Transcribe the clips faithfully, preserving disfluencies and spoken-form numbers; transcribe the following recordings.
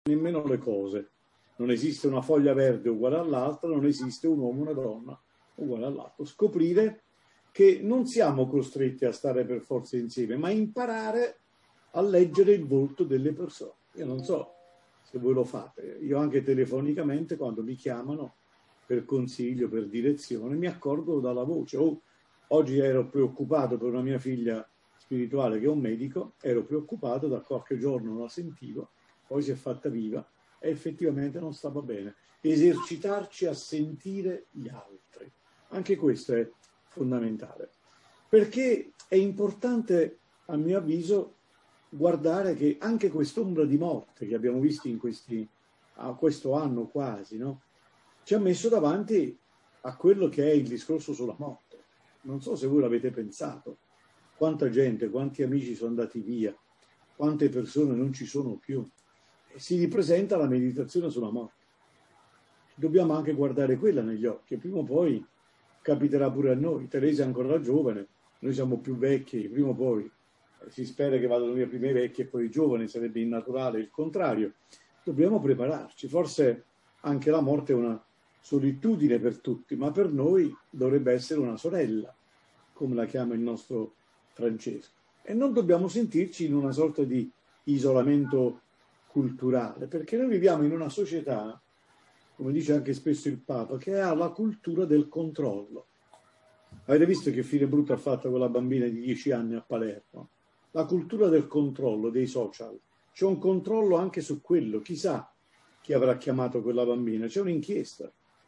nemmeno le cose. Non esiste una foglia verde uguale all'altra, non esiste un uomo o una donna uguale all'altro. Scoprire che non siamo costretti a stare per forza insieme, ma imparare a leggere il volto delle persone. Io non so se voi lo fate, io anche telefonicamente quando mi chiamano per consiglio, per direzione, mi accorgo dalla voce. Oh, oggi ero preoccupato per una mia figlia spirituale che è un medico, ero preoccupato, da qualche giorno non la sentivo, poi si è fatta viva e effettivamente non stava bene. Esercitarci a sentire gli altri, anche questo è fondamentale, perché è importante, a mio avviso, guardare che anche quest'ombra di morte che abbiamo visto in questi, a questo anno quasi, no? Ci ha messo davanti a quello che è il discorso sulla morte. Non so se voi l'avete pensato, quanta gente, quanti amici sono andati via, quante persone non ci sono più. E si ripresenta la meditazione sulla morte. Dobbiamo anche guardare quella negli occhi, prima o poi capiterà pure a noi. Teresa è ancora giovane, noi siamo più vecchi, prima o poi si spera che vadano via prima i vecchi e poi i giovani, sarebbe innaturale il contrario. Dobbiamo prepararci, forse anche la morte è una solitudine per tutti, ma per noi dovrebbe essere una sorella, come la chiama il nostro Francesco. E non dobbiamo sentirci in una sorta di isolamento culturale, perché noi viviamo in una società, come dice anche spesso il Papa, che ha la cultura del controllo. Avete visto che fine brutta ha fatto quella bambina di dieci anni a Palermo? La cultura del controllo dei social. C'è un controllo anche su quello, chissà chi avrà chiamato quella bambina, c'è un'inchiesta.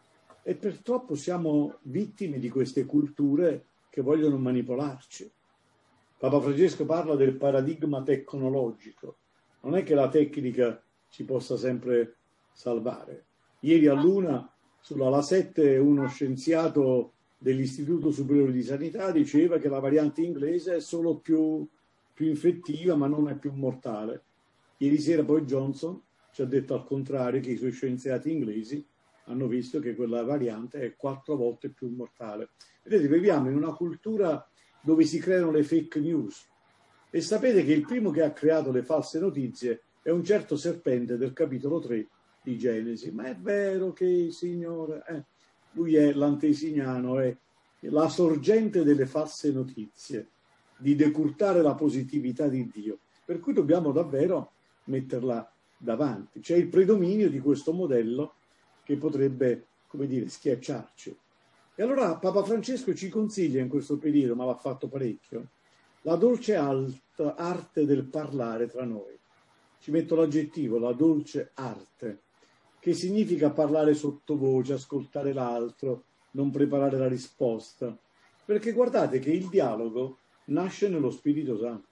E purtroppo siamo vittime di queste culture che vogliono manipolarci. Papa Francesco parla del paradigma tecnologico. Non è che la tecnica ci possa sempre salvare. Ieri a Luna, sulla La sette, uno scienziato dell'Istituto Superiore di Sanità diceva che la variante inglese è solo più, più infettiva, ma non è più mortale. Ieri sera poi Johnson ci ha detto al contrario, che i suoi scienziati inglesi hanno visto che quella variante è quattro volte più mortale. Vedete, viviamo in una cultura dove si creano le fake news. E sapete che il primo che ha creato le false notizie è un certo serpente del capitolo tre di Genesi. Ma è vero che, Signore, eh, lui è l'antesignano, è la sorgente delle false notizie, di decurtare la positività di Dio. Per cui dobbiamo davvero metterla davanti. C'è il predominio di questo modello che potrebbe, come dire, schiacciarci. E allora Papa Francesco ci consiglia in questo periodo, ma l'ha fatto parecchio, la dolce alta arte del parlare tra noi. Ci metto l'aggettivo, la dolce arte, che significa parlare sottovoce, ascoltare l'altro, non preparare la risposta. Perché guardate che il dialogo nasce nello Spirito Santo.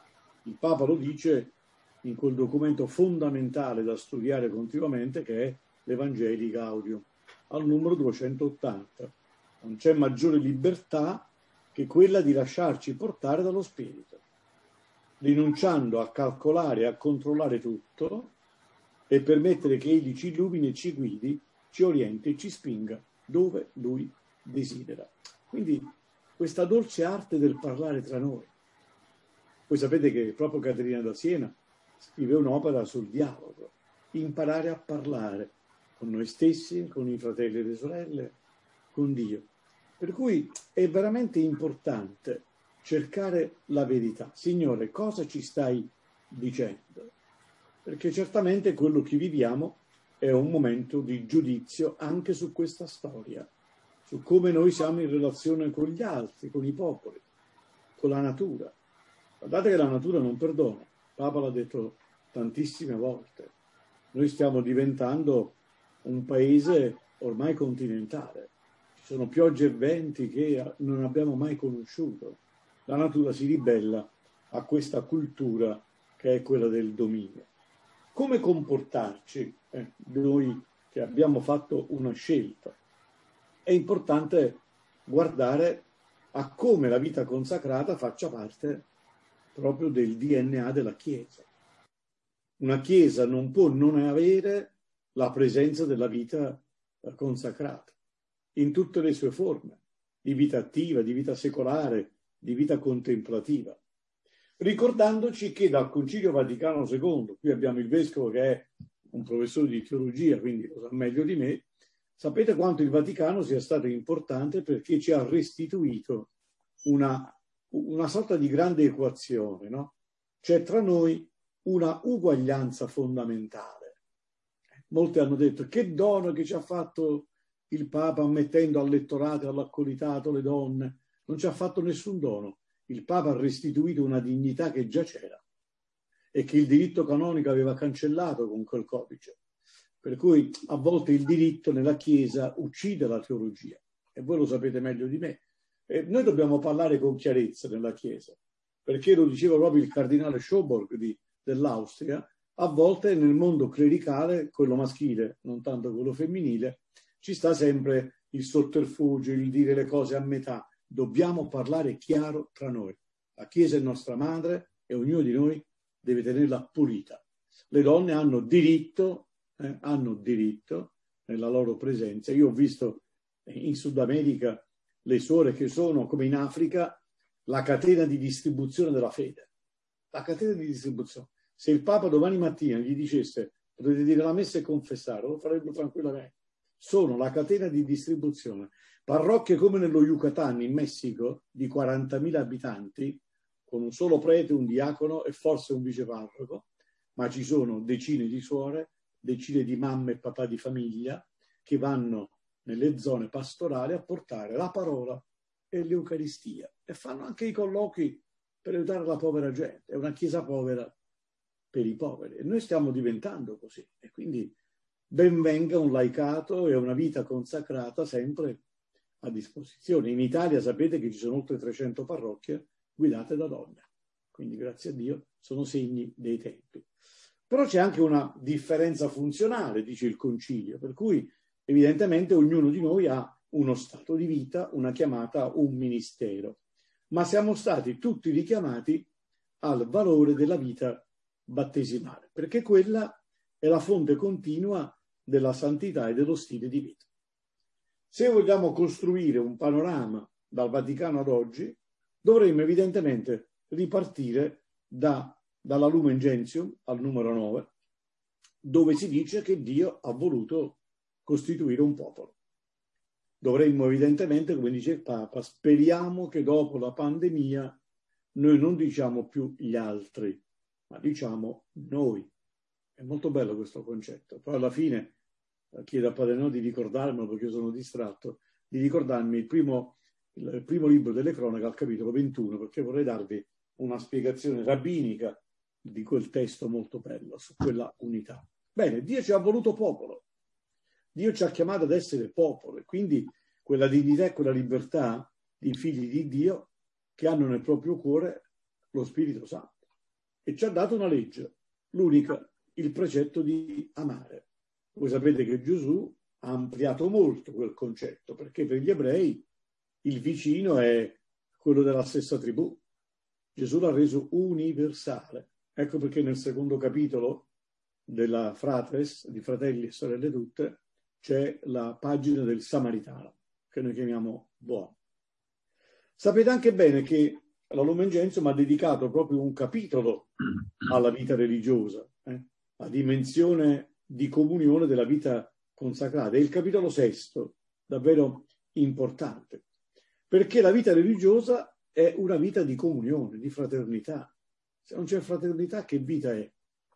Il Papa lo dice in quel documento fondamentale da studiare continuamente che è l'Evangelii Gaudium, al numero duecentottanta. Non c'è maggiore libertà che quella di lasciarci portare dallo Spirito, rinunciando a calcolare e a controllare tutto e permettere che Egli ci illumini e ci guidi, ci orienti e ci spinga dove Lui desidera. Quindi questa dolce arte del parlare tra noi. Voi sapete che proprio Caterina da Siena scrive un'opera sul dialogo, imparare a parlare con noi stessi, con i fratelli e le sorelle, con Dio. Per cui è veramente importante cercare la verità. Signore, cosa ci stai dicendo? Perché certamente quello che viviamo è un momento di giudizio anche su questa storia, su come noi siamo in relazione con gli altri, con i popoli, con la natura. Guardate che la natura non perdona. Papa l'ha detto tantissime volte. Noi stiamo diventando un paese ormai continentale. Ci sono piogge e venti che non abbiamo mai conosciuto. La natura si ribella a questa cultura che è quella del dominio. Come comportarci? Eh, noi che abbiamo fatto una scelta. È importante guardare a come la vita consacrata faccia parte proprio del D N A della Chiesa. Una Chiesa non può non avere la presenza della vita consacrata, in tutte le sue forme, di vita attiva, di vita secolare, di vita contemplativa. Ricordandoci che dal Concilio Vaticano secondo, qui abbiamo il Vescovo che è un professore di teologia, quindi lo sa meglio di me, sapete quanto il Vaticano sia stato importante perché ci ha restituito una, una sorta di grande equazione, no? C'è tra noi una uguaglianza fondamentale. Molti hanno detto che dono che ci ha fatto il Papa mettendo all'ettorato e all'accolitato le donne. Non ci ha fatto nessun dono. Il Papa ha restituito una dignità che già c'era e che il diritto canonico aveva cancellato con quel codice. Per cui a volte il diritto nella Chiesa uccide la teologia, e voi lo sapete meglio di me. E noi dobbiamo parlare con chiarezza nella Chiesa, perché lo diceva proprio il cardinale Schoborg di, dell'Austria, a volte nel mondo clericale, quello maschile, non tanto quello femminile, ci sta sempre il sotterfugio, il dire le cose a metà. Dobbiamo parlare chiaro tra noi. La Chiesa è nostra madre e ognuno di noi deve tenerla pulita. Le donne hanno diritto, eh, hanno diritto nella loro presenza. Io ho visto in Sud America le suore che sono, come in Africa, la catena di distribuzione della fede. La catena di distribuzione. Se il Papa domani mattina gli dicesse potete dire la messa e confessare, lo farebbero tranquillamente. Sono la catena di distribuzione. Parrocchie come nello Yucatan, in Messico, di quarantamila abitanti, con un solo prete, un diacono e forse un viceparroco, ma ci sono decine di suore, decine di mamme e papà di famiglia che vanno nelle zone pastorali a portare la parola e l'Eucaristia e fanno anche i colloqui per aiutare la povera gente. È una chiesa povera per i poveri e noi stiamo diventando così, e quindi ben venga un laicato e una vita consacrata sempre a disposizione. In Italia sapete che ci sono oltre trecento parrocchie guidate da donne, quindi grazie a Dio sono segni dei tempi. Però c'è anche una differenza funzionale, dice il Concilio, per cui evidentemente ognuno di noi ha uno stato di vita, una chiamata, un ministero, ma siamo stati tutti richiamati al valore della vita battesimale, perché quella è la fonte continua della santità e dello stile di vita. Se vogliamo costruire un panorama dal Vaticano ad oggi, dovremmo evidentemente ripartire da, dalla Lumen Gentium al numero nove, dove si dice che Dio ha voluto costituire un popolo. Dovremmo evidentemente, come dice il Papa, speriamo che dopo la pandemia noi non diciamo più gli altri, ma diciamo noi. È molto bello questo concetto. Poi alla fine chiedo a Padre No di ricordarmelo, perché io sono distratto, di ricordarmi il primo, il primo libro delle cronache al capitolo ventuno, perché vorrei darvi una spiegazione rabbinica di quel testo molto bello, su quella unità. Bene, Dio ci ha voluto popolo. Dio ci ha chiamato ad essere popolo, e quindi quella dignità e quella libertà di figli di Dio che hanno nel proprio cuore lo Spirito Santo. E ci ha dato una legge, l'unica, il precetto di amare. Voi sapete che Gesù ha ampliato molto quel concetto, perché per gli ebrei il vicino è quello della stessa tribù. Gesù l'ha reso universale. Ecco perché nel secondo capitolo della Fratres, di Fratelli e Sorelle Tutte, c'è la pagina del Samaritano, che noi chiamiamo buono. Sapete anche bene che la Lumen Gentium ha dedicato proprio un capitolo alla vita religiosa, eh? la dimensione di comunione della vita consacrata. È il capitolo sesto, davvero importante, perché la vita religiosa è una vita di comunione, di fraternità. Se non c'è fraternità, che vita è?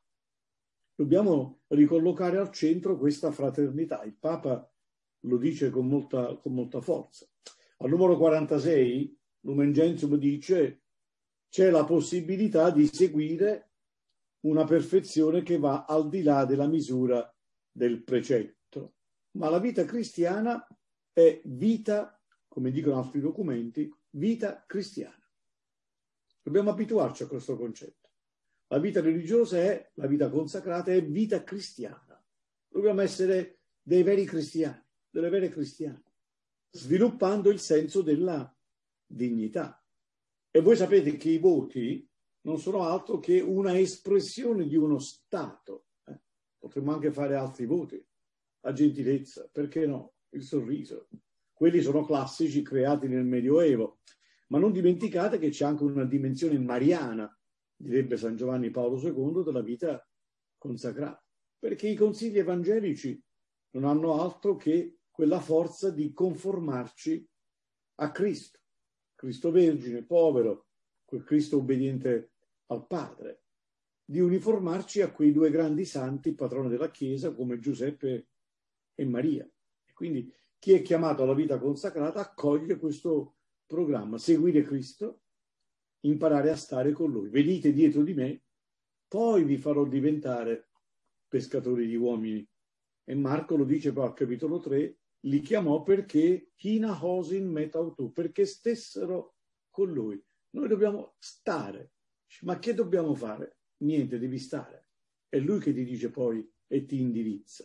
Dobbiamo ricollocare al centro questa fraternità. Il Papa lo dice con molta, con molta forza. Al numero quarantasei, Lumen Gentium dice c'è la possibilità di seguire una perfezione che va al di là della misura del precetto. Ma la vita cristiana è vita, come dicono altri documenti, vita cristiana. Dobbiamo abituarci a questo concetto. La vita religiosa è, la vita consacrata è vita cristiana. Dobbiamo essere dei veri cristiani, delle vere cristiane, sviluppando il senso della dignità. E voi sapete che i voti non sono altro che una espressione di uno stato. Eh? Potremmo anche fare altri voti. La gentilezza, perché no? Il sorriso. Quelli sono classici creati nel Medioevo. Ma non dimenticate che c'è anche una dimensione mariana, direbbe San Giovanni Paolo secondo, della vita consacrata. perché i consigli evangelici non hanno altro che quella forza di conformarci a Cristo, Cristo vergine, povero, quel Cristo obbediente al Padre, di uniformarci a quei due grandi santi, patroni della Chiesa, come Giuseppe e Maria. E quindi chi è chiamato alla vita consacrata accoglie questo programma: seguire Cristo, imparare a stare con Lui. Venite dietro di me, poi vi farò diventare pescatori di uomini. E Marco lo dice poi al capitolo tre, li chiamò perché hina hosin metautu, perché stessero con Lui. Noi dobbiamo stare. Ma che dobbiamo fare? Niente, devi stare. È Lui che ti dice poi e ti indirizza.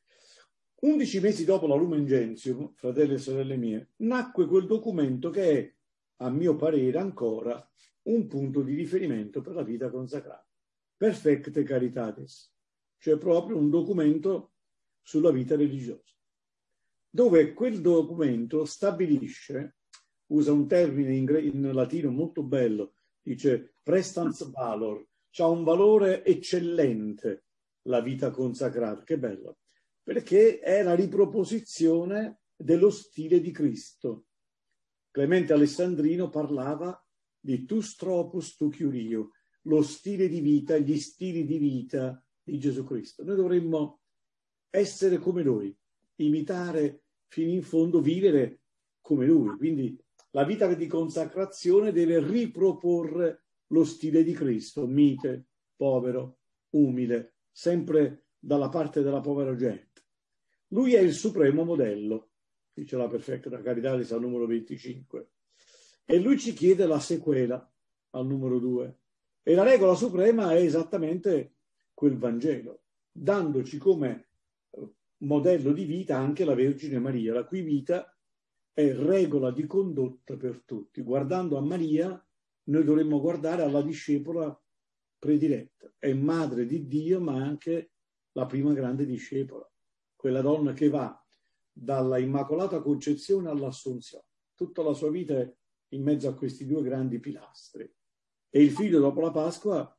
Undici mesi dopo la Lumen Gentium, fratelli e sorelle mie, nacque quel documento che è, a mio parere, ancora un punto di riferimento per la vita consacrata. Perfecte Caritatis, cioè proprio un documento sulla vita religiosa, dove quel documento stabilisce, usa un termine in, in latino molto bello, dice prestans valor, c'ha un valore eccellente la vita consacrata. Che bello, perché è la riproposizione dello stile di Cristo. Clemente Alessandrino parlava di tus tropus tu curio, lo stile di vita, gli stili di vita di Gesù Cristo. Noi dovremmo essere come Lui, imitare fino in fondo, vivere come Lui. Quindi la vita di consacrazione deve riproporre lo stile di Cristo, mite, povero, umile, sempre dalla parte della povera gente. Lui è il supremo modello, dice la Perfecta Caritatis al numero venticinque, e lui ci chiede la sequela al numero due. E la regola suprema è esattamente quel Vangelo, dandoci come modello di vita anche la Vergine Maria, la cui vita è regola di condotta per tutti. Guardando a Maria, noi dovremmo guardare alla discepola prediletta. È madre di Dio, ma anche la prima grande discepola, quella donna che va dalla Immacolata Concezione all'Assunzione. Tutta la sua vita è in mezzo a questi due grandi pilastri. E il figlio, dopo la Pasqua,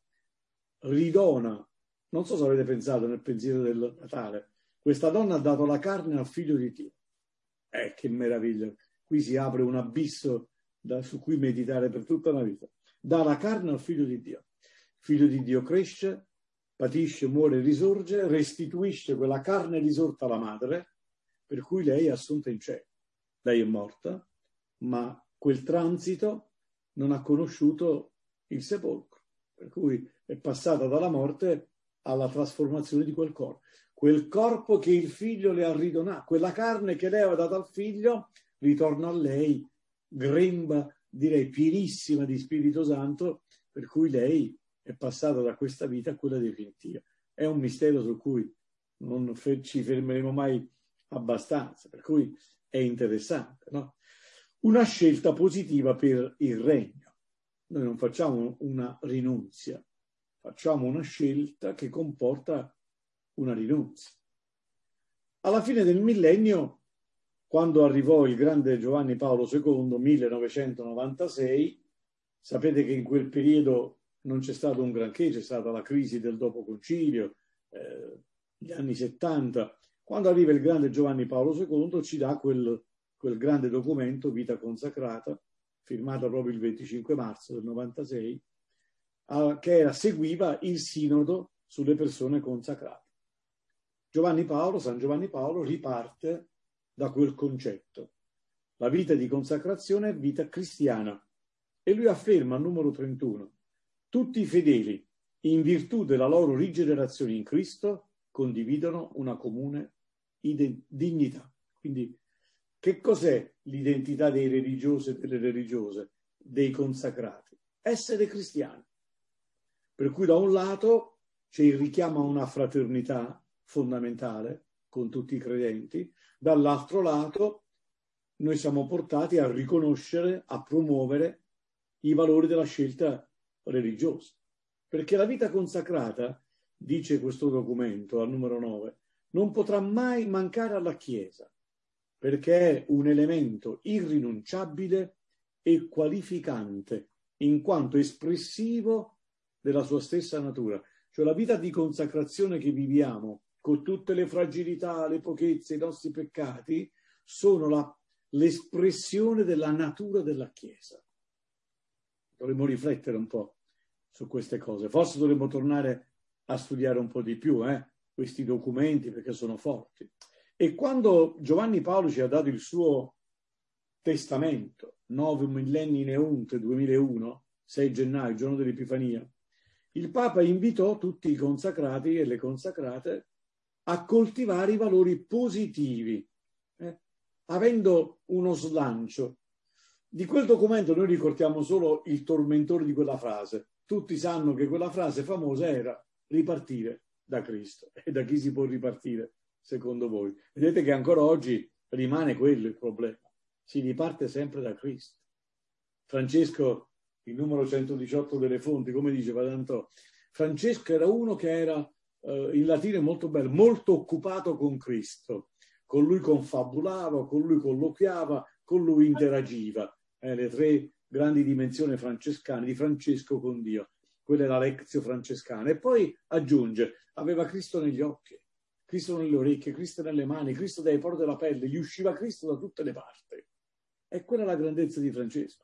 ridona. Non so se avete pensato nel pensiero del Natale, questa donna ha dato la carne al figlio di Dio. Eh, che meraviglia! Qui si apre un abisso da, su cui meditare per tutta la vita. Dà la carne al figlio di Dio. Il figlio di Dio cresce, patisce, muore, risorge, restituisce quella carne risorta alla madre, per cui lei è assunta in cielo. Lei è morta, ma quel transito non ha conosciuto il sepolcro, per cui è passata dalla morte alla trasformazione di quel corpo. Quel corpo che il figlio le ha ridonato, quella carne che lei aveva data al figlio, ritorna a lei, gremba, direi pienissima di Spirito Santo, per cui lei è passata da questa vita a quella definitiva. È un mistero su cui non ci fermeremo mai abbastanza, per cui è interessante, no? Una scelta positiva per il regno. Noi non facciamo una rinunzia, facciamo una scelta che comporta una rinunzia. Alla fine del millennio, quando arrivò il grande Giovanni Paolo secondo, millenovecentonovantasei, sapete che in quel periodo non c'è stato un granché, c'è stata la crisi del dopo concilio, eh, gli anni settanta. Quando arriva il grande Giovanni Paolo secondo ci dà quel, quel grande documento, Vita consacrata, firmato proprio il venticinque marzo del novantasei, eh, che era, seguiva il sinodo sulle persone consacrate. Giovanni Paolo, San Giovanni Paolo, riparte da quel concetto. La vita di consacrazione è vita cristiana. E lui afferma al numero trentuno: tutti i fedeli, in virtù della loro rigenerazione in Cristo, condividono una comune dignità. Quindi, che cos'è l'identità dei religiosi e delle religiose, dei consacrati? Essere cristiani. Per cui da un lato c'è il richiamo a una fraternità fondamentale con tutti i credenti, dall'altro lato noi siamo portati a riconoscere, a promuovere i valori della scelta religiosa. Perché la vita consacrata, dice questo documento al numero nove, non potrà mai mancare alla Chiesa, perché è un elemento irrinunciabile e qualificante, in quanto espressivo della sua stessa natura. Cioè la vita di consacrazione che viviamo, con tutte le fragilità, le pochezze, i nostri peccati, sono la, l'espressione della natura della Chiesa. Dovremmo riflettere un po' su queste cose. Forse dovremmo tornare a studiare un po' di più eh, questi documenti, perché sono forti. E quando Giovanni Paolo ci ha dato il suo testamento, nove millenni neunte duemilauno, sei gennaio, giorno dell'Epifania, il Papa invitò tutti i consacrati e le consacrate a coltivare i valori positivi, eh, avendo uno slancio. Di quel documento noi ricordiamo solo il tormentore di quella frase. Tutti sanno che quella frase famosa era ripartire da Cristo. E da chi si può ripartire, secondo voi? Vedete che ancora oggi rimane quello il problema. Si riparte sempre da Cristo. Francesco, il numero centodiciotto delle fonti, come dice Padre Antò, Francesco era uno che era, eh, in latino molto bello, molto occupato con Cristo. Con lui confabulava, con lui colloquiava, con lui interagiva. Eh, le tre grandi dimensioni francescane di Francesco con Dio. Quella è la lectio francescana. E poi aggiunge, aveva Cristo negli occhi, Cristo nelle orecchie, Cristo nelle mani, Cristo dai pori della pelle, gli usciva Cristo da tutte le parti. E quella è la grandezza di Francesco.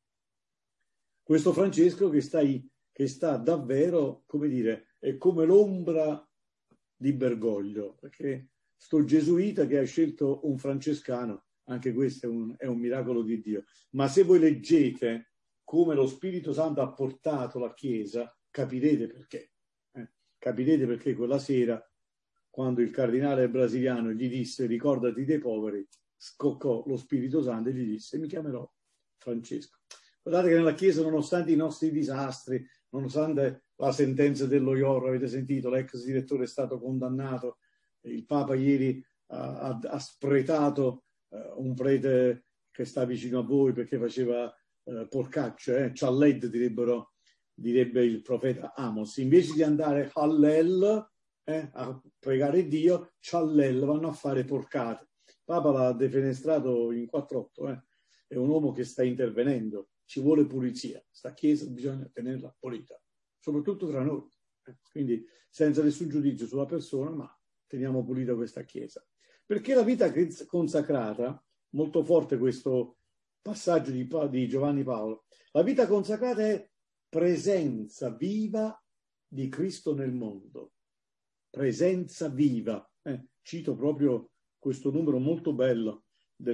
Questo Francesco che sta, che sta davvero, come dire, è come l'ombra di Bergoglio, perché sto gesuita che ha scelto un francescano, anche questo è un, è un miracolo di Dio. Ma se voi leggete come lo Spirito Santo ha portato la Chiesa, capirete perché. Eh? Capirete perché quella sera, quando il cardinale brasiliano gli disse ricordati dei poveri, scoccò lo Spirito Santo e gli disse mi chiamerò Francesco. Guardate che nella Chiesa, nonostante i nostri disastri, nonostante la sentenza dello Iorro, avete sentito, l'ex direttore è stato condannato, il Papa ieri ha, ha, ha spretato uh, un prete che sta vicino a voi perché faceva uh, porcacce, eh? Cialled direbbero, direbbe il profeta Amos. Invece di andare Hallel eh, a pregare Dio, Ciallel vanno a fare porcate. Il Papa l'ha defenestrato in quattro otto, eh? È un uomo che sta intervenendo. Ci vuole pulizia, sta Chiesa bisogna tenerla pulita, soprattutto tra noi, quindi senza nessun giudizio sulla persona, ma teniamo pulita questa Chiesa. Perché la vita consacrata, molto forte questo passaggio di, di Giovanni Paolo, la vita consacrata è presenza viva di Cristo nel mondo, presenza viva. Eh, cito proprio questo numero molto bello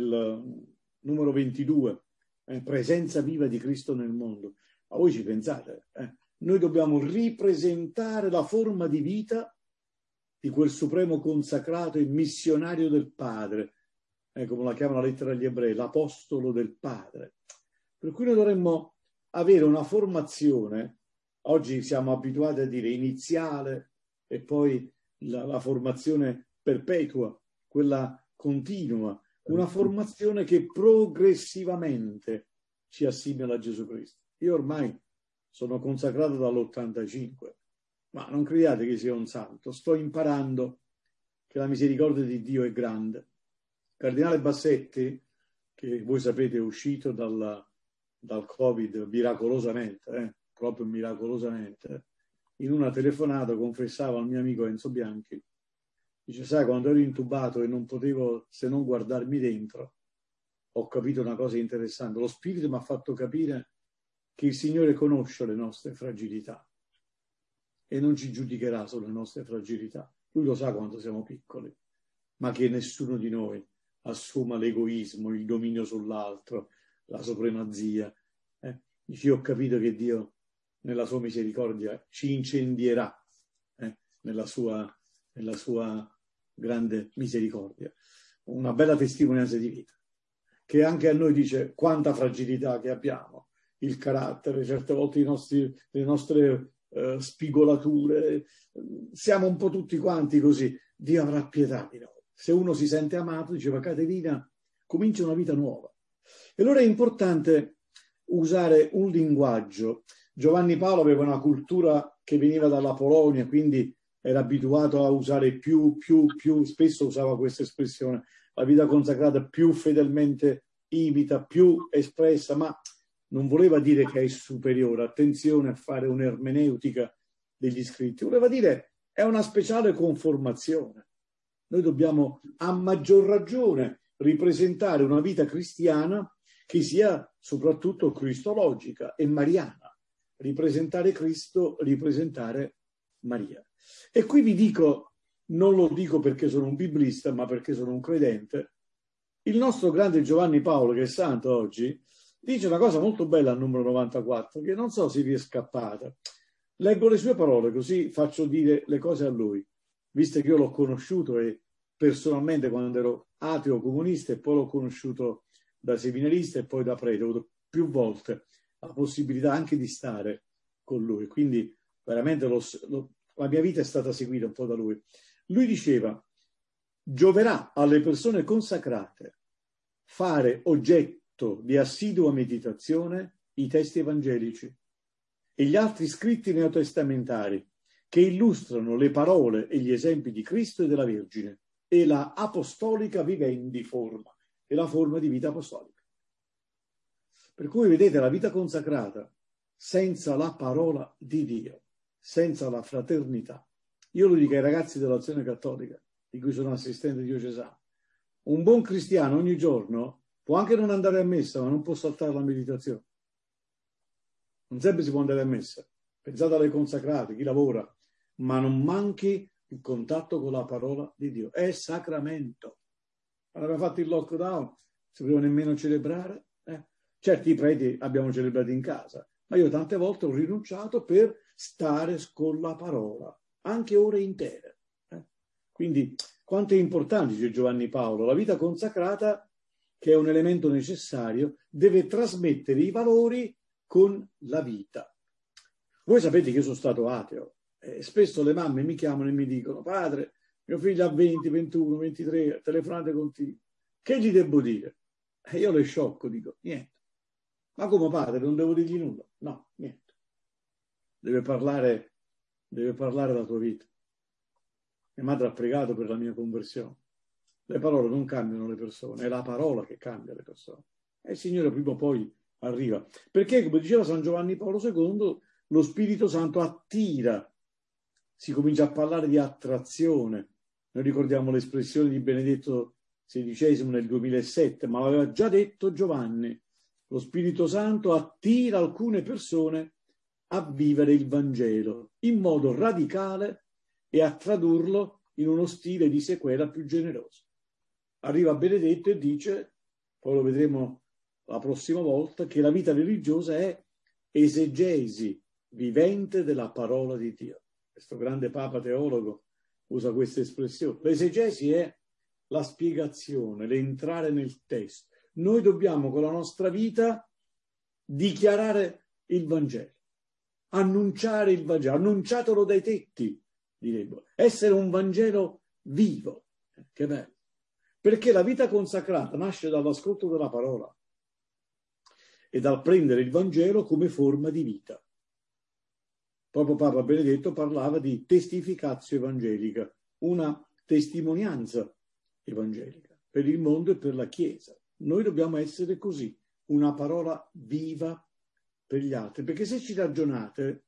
del numero ventidue, Eh, presenza viva di Cristo nel mondo. Ma voi ci pensate? Eh? Noi dobbiamo ripresentare la forma di vita di quel supremo consacrato e missionario del Padre, eh, come la chiama la lettera agli Ebrei, l'apostolo del Padre. Per cui noi dovremmo avere una formazione, oggi siamo abituati a dire iniziale e poi la, la formazione perpetua, quella continua, una formazione che progressivamente ci assimila a Gesù Cristo. Io ormai sono consacrato dall'ottantacinque, ma non crediate che sia un santo. Sto imparando che la misericordia di Dio è grande. Il cardinale Bassetti, che voi sapete è uscito dal, dal Covid miracolosamente, eh, proprio miracolosamente, in una telefonata confessava al mio amico Enzo Bianchi, dice, sai, quando ero intubato e non potevo se non guardarmi dentro, ho capito una cosa interessante. Lo Spirito mi ha fatto capire che il Signore conosce le nostre fragilità e non ci giudicherà sulle nostre fragilità. Lui lo sa quanto siamo piccoli, ma che nessuno di noi assuma l'egoismo, il dominio sull'altro, la supremazia. Eh? Io ho capito che Dio, nella sua misericordia, ci incendierà eh? nella sua, nella sua grande misericordia. Una bella testimonianza di vita, che anche a noi dice quanta fragilità che abbiamo, il carattere, certe volte i nostri, le nostre uh, spigolature, siamo un po' tutti quanti così. Dio avrà pietà di noi. Se uno si sente amato, diceva Caterina, comincia una vita nuova. E allora è importante usare un linguaggio. Giovanni Paolo aveva una cultura che veniva dalla Polonia, quindi era abituato a usare più, più, più, spesso usava questa espressione, la vita consacrata più fedelmente imita, più espressa, ma non voleva dire che è superiore. Attenzione a fare un'ermeneutica degli scritti. Voleva dire, è una speciale conformazione. Noi dobbiamo a maggior ragione ripresentare una vita cristiana che sia soprattutto cristologica e mariana. Ripresentare Cristo, ripresentare Maria. E qui vi dico, non lo dico perché sono un biblista, ma perché sono un credente, il nostro grande Giovanni Paolo, che è santo oggi, dice una cosa molto bella al numero novantaquattro, che non so se vi è scappata. Leggo le sue parole, così faccio dire le cose a lui, visto che io l'ho conosciuto e personalmente quando ero ateo comunista, e poi l'ho conosciuto da seminarista e poi da prete, ho avuto più volte la possibilità anche di stare con lui, quindi veramente lo, lo, la mia vita è stata seguita un po' da lui. Lui diceva: gioverà alle persone consacrate fare oggetto di assidua meditazione i testi evangelici e gli altri scritti neotestamentari che illustrano le parole e gli esempi di Cristo e della Vergine e la apostolica vivendi forma e la forma di vita apostolica. Per cui vedete, la vita consacrata senza la parola di Dio, senza la fraternità. Io lo dico ai ragazzi dell'Azione Cattolica, di cui sono assistente diocesano. Un buon cristiano ogni giorno può anche non andare a messa, ma non può saltare la meditazione. Non sempre si può andare a messa. Pensate alle consacrate, chi lavora, ma non manchi il contatto con la parola di Dio. È sacramento. Quando abbiamo fatto il lockdown, non si poteva nemmeno celebrare. Eh? Certi preti abbiamo celebrato in casa, ma io tante volte ho rinunciato per stare con la parola, anche ore intere. Eh? Quindi quanto è importante, dice Giovanni Paolo, la vita consacrata, che è un elemento necessario, deve trasmettere i valori con la vita. Voi sapete che io sono stato ateo e spesso le mamme mi chiamano e mi dicono: padre, mio figlio ha venti, ventuno, ventitré telefonate continue, che gli devo dire? E io le sciocco, dico niente. Ma come padre non devo dirgli nulla? No, niente. Deve parlare, deve parlare la tua vita. Mia madre ha pregato per la mia conversione. Le parole non cambiano le persone, è la parola che cambia le persone. E il Signore prima o poi arriva. Perché, come diceva San Giovanni Paolo secondo, lo Spirito Santo attira. Si comincia a parlare di attrazione. Noi ricordiamo l'espressione di Benedetto sedicesimo nel duemilasette, ma l'aveva già detto Giovanni. Lo Spirito Santo attira alcune persone a vivere il Vangelo in modo radicale e a tradurlo in uno stile di sequela più generoso. Arriva Benedetto e dice, poi lo vedremo la prossima volta, che la vita religiosa è esegesi vivente della parola di Dio. Questo grande Papa teologo usa questa espressione. L'esegesi è la spiegazione, l'entrare nel testo. Noi dobbiamo con la nostra vita dichiarare il Vangelo, annunciare il Vangelo, annunciatelo dai tetti, diremmo. Essere un Vangelo vivo. Che bello. Perché la vita consacrata nasce dall'ascolto della parola e dal prendere il Vangelo come forma di vita. Proprio Papa Benedetto parlava di testificatio evangelica, una testimonianza evangelica per il mondo e per la Chiesa. Noi dobbiamo essere così, una parola viva per gli altri, perché se ci ragionate,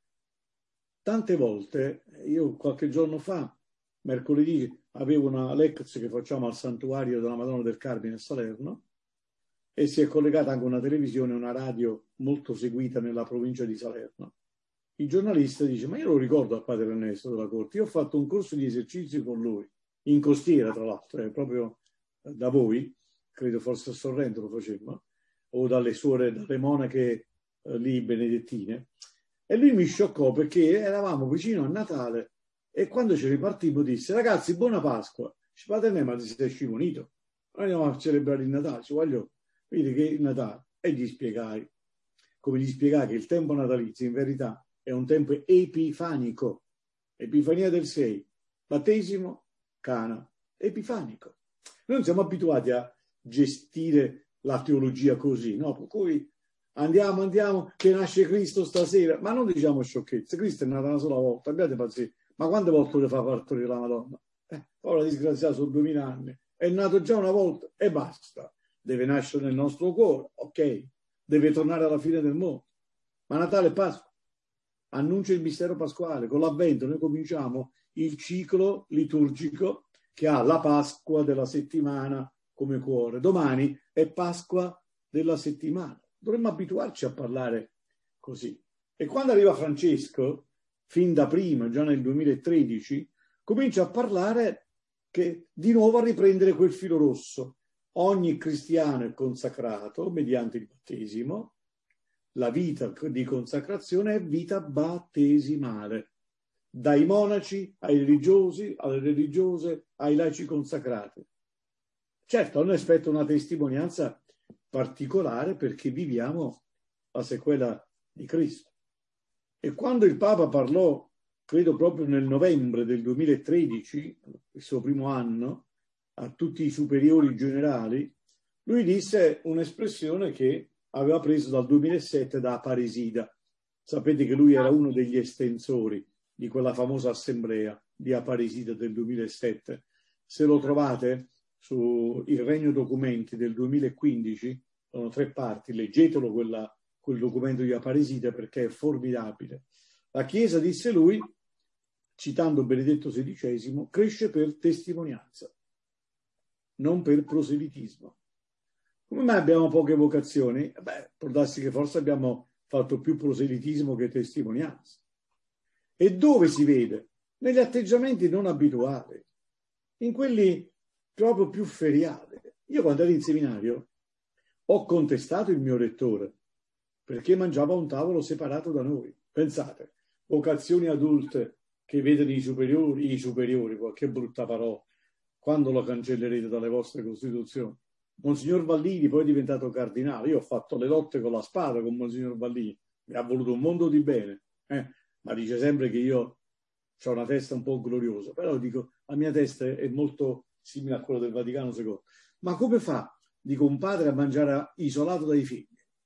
tante volte, io qualche giorno fa, mercoledì, avevo una lezione che facciamo al santuario della Madonna del Carmine a Salerno e si è collegata anche una televisione, una radio molto seguita nella provincia di Salerno. Il giornalista dice: ma io lo ricordo al padre Ernesto della Corte, io ho fatto un corso di esercizi con lui, in costiera tra l'altro, eh, proprio da voi, credo forse a Sorrento lo facemmo, o dalle suore, dalle monache eh, lì benedettine, e lui mi scioccò perché eravamo vicino a Natale e quando ci ripartimmo disse: ragazzi, buona Pasqua. Ci padre me, ma ti sei scimunito? Noi andiamo a celebrare il Natale, ci voglio vedi che il Natale, e gli spiegai, come gli spiegai che il tempo natalizio in verità è un tempo epifanico, Epifania del sei, battesimo, Cana, epifanico. Noi non siamo abituati a gestire la teologia così, no? Per cui andiamo, andiamo, che nasce Cristo stasera, ma non diciamo sciocchezze, Cristo è nato una sola volta, abbiate pazienza, ma quante volte le fa partorire la Madonna? Eh, povera disgraziata, sono duemila anni, è nato già una volta e basta, deve nascere nel nostro cuore, ok, deve tornare alla fine del mondo, ma Natale e Pasqua annuncia il mistero pasquale. Con l'Avvento noi cominciamo il ciclo liturgico che ha la Pasqua della settimana come cuore. Domani è Pasqua della settimana. Dovremmo abituarci a parlare così. E quando arriva Francesco, fin da prima, già nel duemilatredici, comincia a parlare che di nuovo a riprendere quel filo rosso. Ogni cristiano è consacrato mediante il battesimo. La vita di consacrazione è vita battesimale. Dai monaci ai religiosi, alle religiose, ai laici consacrati. Certo, noi aspetta una testimonianza particolare perché viviamo la sequela di Cristo. E quando il Papa parlò, credo proprio nel novembre del duemilatredici, il suo primo anno, a tutti i superiori generali, lui disse un'espressione che aveva preso dal duemilasette da Aparecida. Sapete che lui era uno degli estensori di quella famosa assemblea di Aparecida del duemilasette. Se lo trovate su Il Regno Documenti del duemilaquindici, sono tre parti, leggetelo quella, quel documento di Aparecida perché è formidabile. La Chiesa, disse lui, citando Benedetto sedicesimo, cresce per testimonianza, non per proselitismo. Come mai abbiamo poche vocazioni? Beh, può darsi che forse abbiamo fatto più proselitismo che testimonianza. E dove si vede? Negli atteggiamenti non abituali, in quelli proprio più feriali. Io quando ero in seminario ho contestato il mio rettore perché mangiava a un tavolo separato da noi. Pensate, vocazioni adulte che vedono i superiori, i superiori, qualche brutta parola, quando lo cancellerete dalle vostre costituzioni? Monsignor Vallini poi è diventato cardinale. Io ho fatto le lotte con la spada con Monsignor Vallini, mi ha voluto un mondo di bene, eh? Ma dice sempre che io ho una testa un po' gloriosa, però dico, la mia testa è molto simile a quella del Vaticano secondo. Ma come fa, dico, un padre a mangiare isolato dai figli?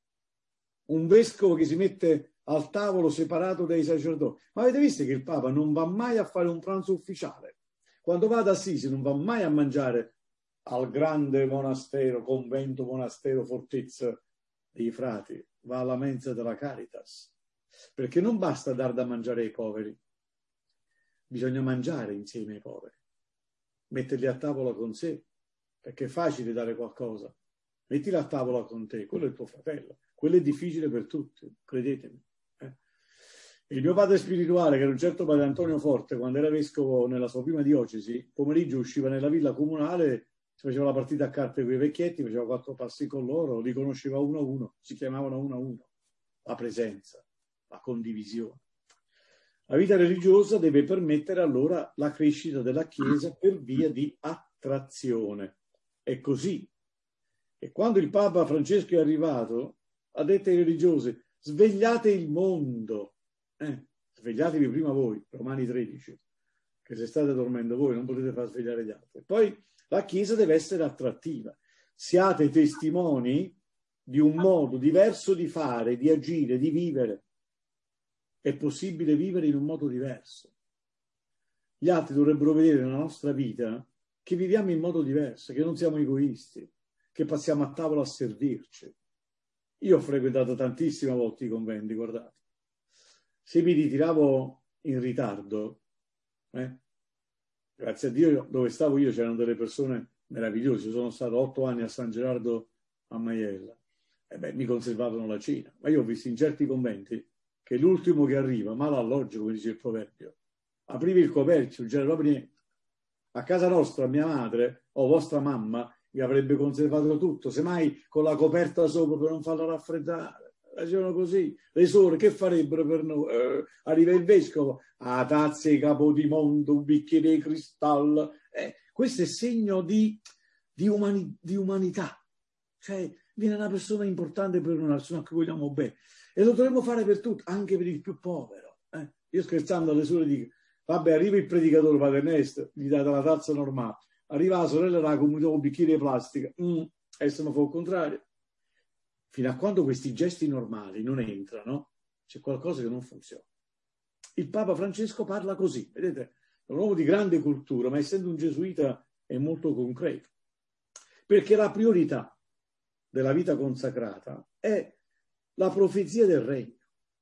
Un vescovo che si mette al tavolo separato dai sacerdoti? Ma avete visto che il Papa non va mai a fare un pranzo ufficiale? Quando va ad Assisi non va mai a mangiare al grande monastero, convento, monastero, fortezza dei frati, va alla mensa della Caritas. Perché non basta dar da mangiare ai poveri, bisogna mangiare insieme ai poveri, metterli a tavola con sé, perché è facile dare qualcosa. Mettili a tavola con te, quello è il tuo fratello, quello è difficile per tutti, credetemi. Eh? Il mio padre spirituale, che era un certo padre Antonio Forte, quando era vescovo nella sua prima diocesi, pomeriggio usciva nella villa comunale, si faceva la partita a carte con i vecchietti, faceva quattro passi con loro, li conosceva uno a uno, si chiamavano uno a uno. La presenza, la condivisione. La vita religiosa deve permettere allora la crescita della Chiesa per via di attrazione. È così. E quando il Papa Francesco è arrivato, ha detto ai religiosi, svegliate il mondo. Eh, svegliatevi prima voi, Romani tredici, che se state dormendo voi non potete far svegliare gli altri. Poi la Chiesa deve essere attrattiva. Siate testimoni di un modo diverso di fare, di agire, di vivere. È possibile vivere in un modo diverso. Gli altri dovrebbero vedere nella nostra vita che viviamo in modo diverso, che non siamo egoisti, che passiamo a tavola a servirci. Io ho frequentato tantissime volte i conventi, guardate. Se mi ritiravo in ritardo, eh, grazie a Dio dove stavo io c'erano delle persone meravigliose. Sono stato otto anni a San Gerardo a Maiella. E beh, mi conservavano la cena. Ma io ho visto in certi conventi che l'ultimo che arriva, malo alloggio, come dice il proverbio, aprivi il coperchio, non c'era proprio niente. A casa nostra, mia madre o vostra mamma vi avrebbe conservato tutto, semmai con la coperta sopra per non farla raffreddare. Facevano così. Le suore che farebbero per noi? Eh, arriva il vescovo, a tazze, capodimonto, un bicchiere di cristallo. Eh, questo è segno di, di, umani, di umanità. Cioè, viene una persona importante per una persona a cui vogliamo bene. E lo dovremmo fare per tutti, anche per il più povero. Eh? Io scherzando alle suore dico, vabbè, arriva il predicatore, Padre Ernesto, gli date la tazza normale. Arriva la sorella della comunità con un bicchiere di plastica. Mm, e se non fa il contrario. Fino a quando questi gesti normali non entrano, c'è qualcosa che non funziona. Il Papa Francesco parla così, vedete? È un uomo di grande cultura, ma essendo un gesuita è molto concreto. Perché la priorità della vita consacrata è la profezia del regno.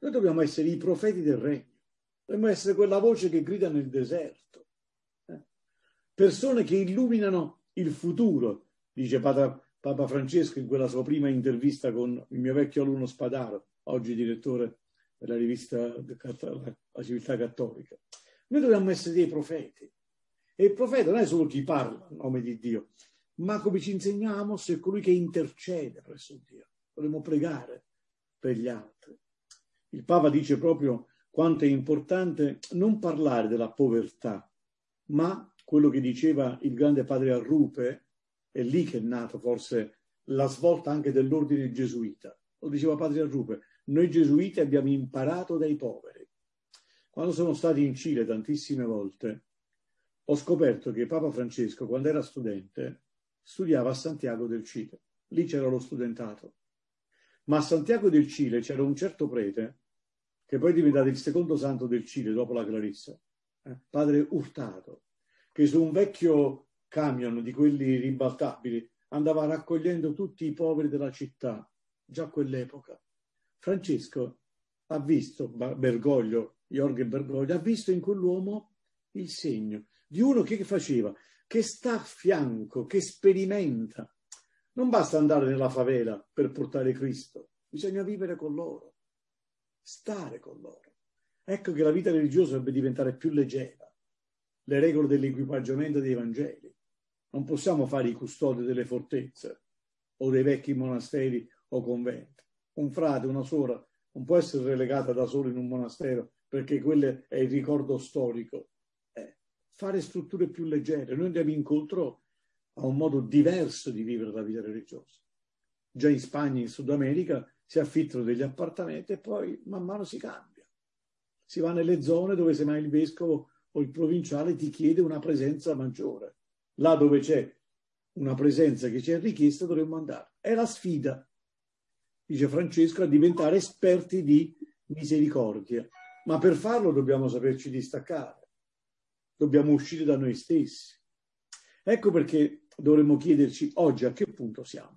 Noi dobbiamo essere i profeti del regno, dobbiamo essere quella voce che grida nel deserto, eh? Persone che illuminano il futuro, dice Papa, Papa Francesco in quella sua prima intervista con il mio vecchio alunno Spadaro, oggi direttore della rivista La Civiltà Cattolica. Noi dobbiamo essere dei profeti, e il profeta non è solo chi parla a nome di Dio, ma come ci insegniamo, è colui che intercede presso Dio. Dovremmo pregare per gli altri. Il Papa dice proprio quanto è importante non parlare della povertà, ma quello che diceva il grande padre Arrupe, è lì che è nato forse la svolta anche dell'ordine gesuita. Lo diceva padre Arrupe, noi gesuiti abbiamo imparato dai poveri. Quando sono stato in Cile tantissime volte, ho scoperto che Papa Francesco, quando era studente, studiava a Santiago del Cile. Lì c'era lo studentato. Ma a Santiago del Cile c'era un certo prete, che poi è diventato il secondo santo del Cile dopo la Clarissa, eh, padre Hurtado, che su un vecchio camion di quelli ribaltabili andava raccogliendo tutti i poveri della città, già a quell'epoca. Francesco ha visto, Bergoglio, Jorge Bergoglio, ha visto in quell'uomo il segno di uno che faceva, che sta a fianco, che sperimenta. Non basta andare nella favela per portare Cristo, bisogna vivere con loro, stare con loro. Ecco che la vita religiosa dovrebbe diventare più leggera. Le regole dell'equipaggiamento dei Vangeli. Non possiamo fare i custodi delle fortezze o dei vecchi monasteri o conventi. Un frate, una suora non può essere relegata da solo in un monastero perché quello è il ricordo storico. Eh, fare strutture più leggere. Noi andiamo incontro a un modo diverso di vivere la vita religiosa. Già in Spagna, in Sud America, si affittano degli appartamenti e poi man mano si cambia. Si va nelle zone dove semmai il vescovo o il provinciale ti chiede una presenza maggiore. Là dove c'è una presenza che ci è richiesta dovremmo andare. È la sfida, dice Francesco, a diventare esperti di misericordia. Ma per farlo dobbiamo saperci distaccare. Dobbiamo uscire da noi stessi. Ecco perché dovremmo chiederci oggi a che punto siamo.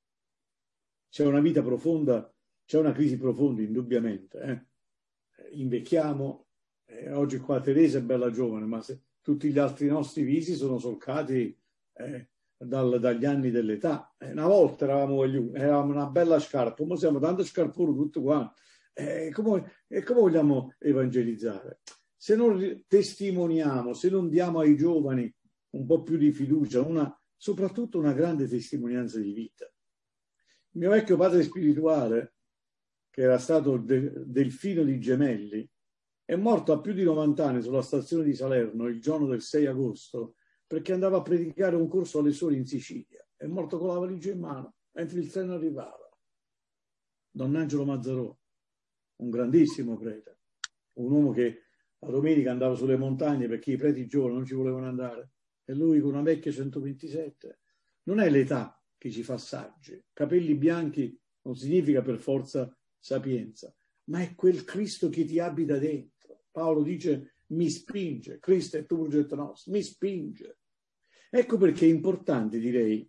C'è una vita profonda, c'è una crisi profonda indubbiamente. Eh? Invecchiamo, eh, oggi qua Teresa è bella giovane, ma se tutti gli altri nostri visi sono solcati eh, dal, dagli anni dell'età. Eh, una volta eravamo, eravamo una bella scarpa, ora siamo tanto scarpone tutto qua. Eh, come, eh, come vogliamo evangelizzare? Se non testimoniamo, se non diamo ai giovani un po' più di fiducia, una, soprattutto una grande testimonianza di vita. Il mio vecchio padre spirituale, che era stato de, Delfino di Gemelli, è morto a più di novanta anni sulla stazione di Salerno il giorno del sei agosto perché andava a predicare un corso alle suore in Sicilia. È morto con la valigia in mano mentre il treno arrivava. Don Angelo Mazzarò, un grandissimo prete, un uomo che la domenica andava sulle montagne perché i preti giovani non ci volevano andare. E lui con una vecchia centoventisette. Non è l'età che ci fa saggi. Capelli bianchi non significa per forza sapienza, ma è quel Cristo che ti abita dentro. Paolo dice mi spinge, Cristo è tu progetto nostro, mi spinge. Ecco perché è importante, direi,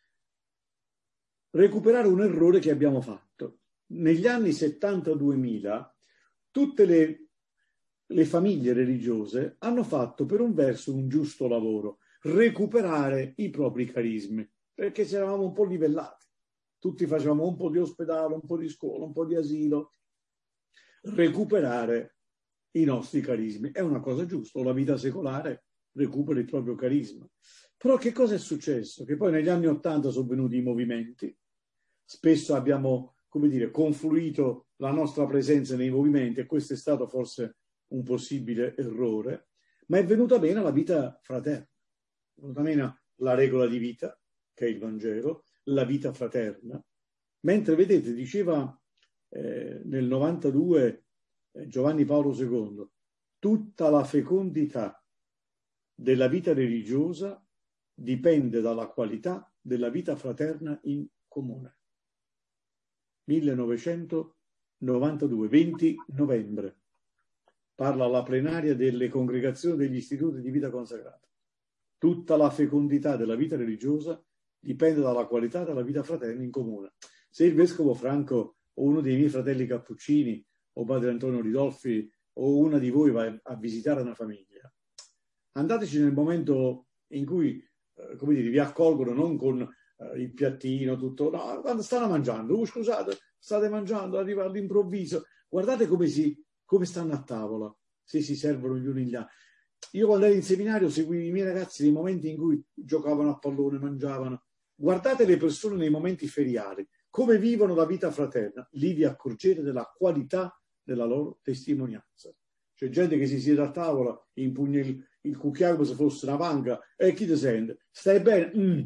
recuperare un errore che abbiamo fatto. Negli anni settanta duemila tutte le Le famiglie religiose hanno fatto per un verso un giusto lavoro, recuperare i propri carismi, perché ci eravamo un po' livellati. Tutti facevamo un po' di ospedale, un po' di scuola, un po' di asilo. Recuperare i nostri carismi è una cosa giusta, la vita secolare recupera il proprio carisma. Però che cosa è successo? Che poi negli anni Ottanta sono venuti i movimenti, spesso abbiamo, come dire, confluito la nostra presenza nei movimenti e questo è stato forse un possibile errore, ma è venuta bene la vita fraterna, è venuta bene la regola di vita, che è il Vangelo, la vita fraterna, mentre vedete, diceva eh, nel novantadue eh, Giovanni Paolo secondo, tutta la fecondità della vita religiosa dipende dalla qualità della vita fraterna in comune. millenovecentonovantadue, venti novembre. Parla alla plenaria delle congregazioni degli istituti di vita consacrata. Tutta la fecondità della vita religiosa dipende dalla qualità della vita fraterna in comune. Se il vescovo Franco o uno dei miei fratelli cappuccini o padre Antonio Ridolfi o una di voi va a visitare una famiglia, andateci nel momento in cui, eh, come dire, vi accolgono non con eh, il piattino, tutto, no, quando stanno mangiando, oh, scusate, state mangiando, arriva all'improvviso, guardate come, si, come stanno a tavola, se si servono gli uni gli altri. Io quando ero in seminario seguivo i miei ragazzi nei momenti in cui giocavano a pallone, mangiavano. Guardate le persone nei momenti feriali, come vivono la vita fraterna, lì vi accorgete della qualità della loro testimonianza. C'è gente che si siede a tavola, impugna il, il cucchiaio come se fosse una vanga, e chi ti sente? Stai bene? Mm.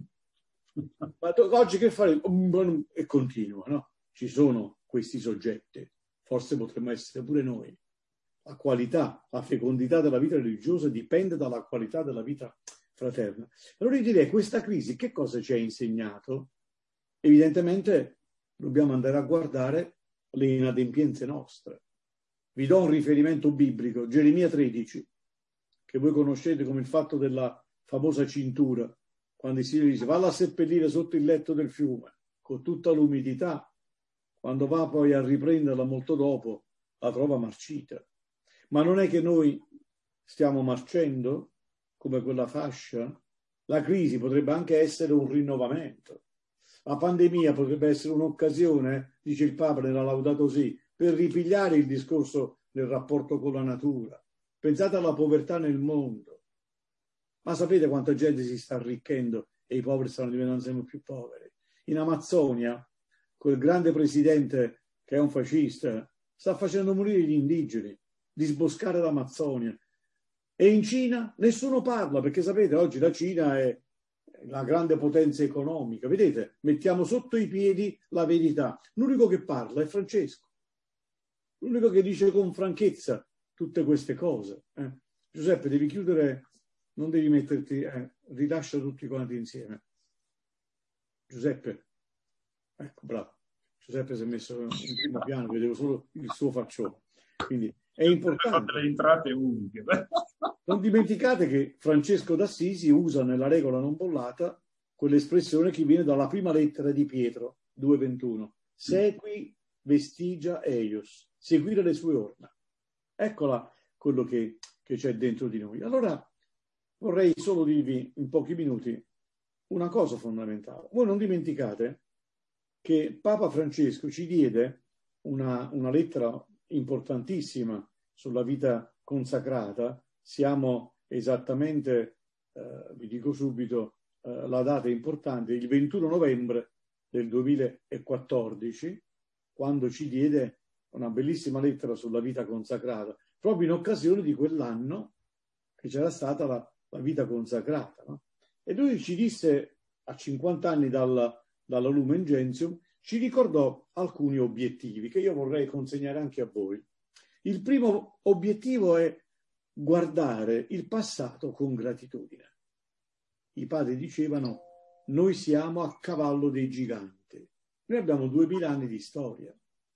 Ma tu, oggi che fare? Mm, e continua, no? Ci sono questi soggetti, forse potremmo essere pure noi. La qualità, la fecondità della vita religiosa dipende dalla qualità della vita fraterna. Allora io direi, questa crisi che cosa ci ha insegnato? Evidentemente dobbiamo andare a guardare le inadempienze nostre. Vi do un riferimento biblico, Geremia tredici, che voi conoscete come il fatto della famosa cintura, quando il Signore dice valla a seppellire sotto il letto del fiume, con tutta l'umidità, quando va poi a riprenderla molto dopo, la trova marcita. Ma non è che noi stiamo marcendo come quella fascia? La crisi potrebbe anche essere un rinnovamento. La pandemia potrebbe essere un'occasione, dice il Papa nella Laudato Si', per ripigliare il discorso del rapporto con la natura. Pensate alla povertà nel mondo. Ma sapete quanta gente si sta arricchendo e i poveri stanno diventando sempre più poveri? In Amazzonia, quel grande presidente che è un fascista sta facendo morire gli indigeni, disboscare l'Amazzonia. E in Cina nessuno parla, perché sapete, oggi la Cina è la grande potenza economica. Vedete, mettiamo sotto i piedi la verità. L'unico che parla è Francesco. L'unico che dice con franchezza tutte queste cose. Eh. Giuseppe, devi chiudere, non devi metterti, eh, rilascia tutti quanti insieme. Giuseppe, ecco, bravo. Giuseppe si è messo in primo piano, vedevo solo il suo faccione. Quindi è importante. Le entrate uniche. Non dimenticate che Francesco d'Assisi usa nella regola non bollata quell'espressione che viene dalla prima lettera di Pietro due ventuno. Segui vestigia eius, seguire le sue orme. Eccola quello che, che c'è dentro di noi. Allora vorrei solo dirvi in pochi minuti una cosa fondamentale. Voi non dimenticate che Papa Francesco ci diede una, una lettera importantissima sulla vita consacrata. Siamo esattamente, eh, vi dico subito, eh, la data è importante, il ventuno novembre del duemilaquattordici, quando ci diede una bellissima lettera sulla vita consacrata, proprio in occasione di quell'anno che c'era stata la, la vita consacrata. No? E lui ci disse, a cinquanta anni dalla, dalla Lumen Gentium, ci ricordò alcuni obiettivi che io vorrei consegnare anche a voi. Il primo obiettivo è guardare il passato con gratitudine. I padri dicevano, noi siamo a cavallo dei giganti. Noi abbiamo duemila anni di storia.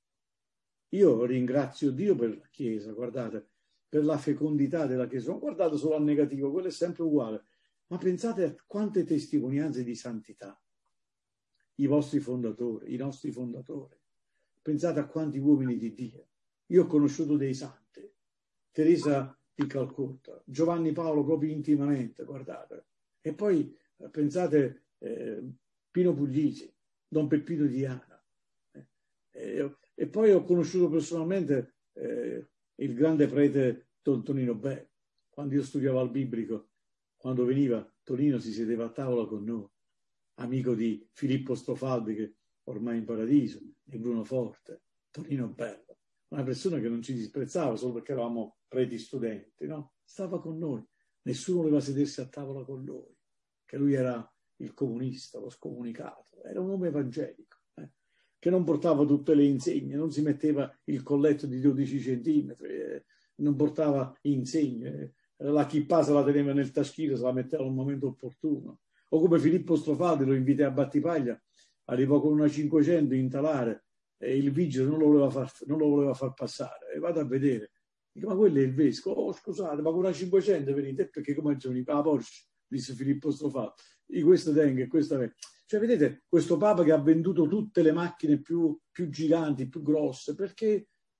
Io ringrazio Dio per la Chiesa, guardate, per la fecondità della Chiesa. Non guardate solo al negativo, quello è sempre uguale. Ma pensate a quante testimonianze di santità. I vostri fondatori, i nostri fondatori. Pensate a quanti uomini di Dio. Io ho conosciuto dei santi. Teresa di Calcutta, Giovanni Paolo proprio intimamente, guardate. E poi pensate eh, Pino Puglisi, Don Peppino Diana. Eh, e, e poi ho conosciuto personalmente eh, il grande prete Don Tonino Belli. Quando io studiavo al biblico, quando veniva, Tonino si sedeva a tavola con noi, amico di Filippo Stofaldi, che ormai è in paradiso, di Bruno Forte, Tonino Belli. Una persona che non ci disprezzava solo perché eravamo preti studenti, no? Stava con noi, nessuno voleva sedersi a tavola con lui, che lui era il comunista, lo scomunicato, era un uomo evangelico, eh? Che non portava tutte le insegne, non si metteva il colletto di dodici centimetri, eh? Non portava insegne, eh? La chippa se la teneva nel taschino, se la metteva al momento opportuno. O come Filippo Strofaldi, lo invitai a Battipaglia, arrivò con una cinquecento in talare, e il vigile non lo voleva far, non lo voleva far passare, e vado a vedere, dico, ma quello è il vescovo. Oh, scusate, ma con una cinquecento venite? Perché come sono ah, Porsche, disse Filippo Strofaldi, di questo tengo e questa vengo. Cioè vedete questo Papa che ha venduto tutte le macchine più, più giganti, più grosse, perché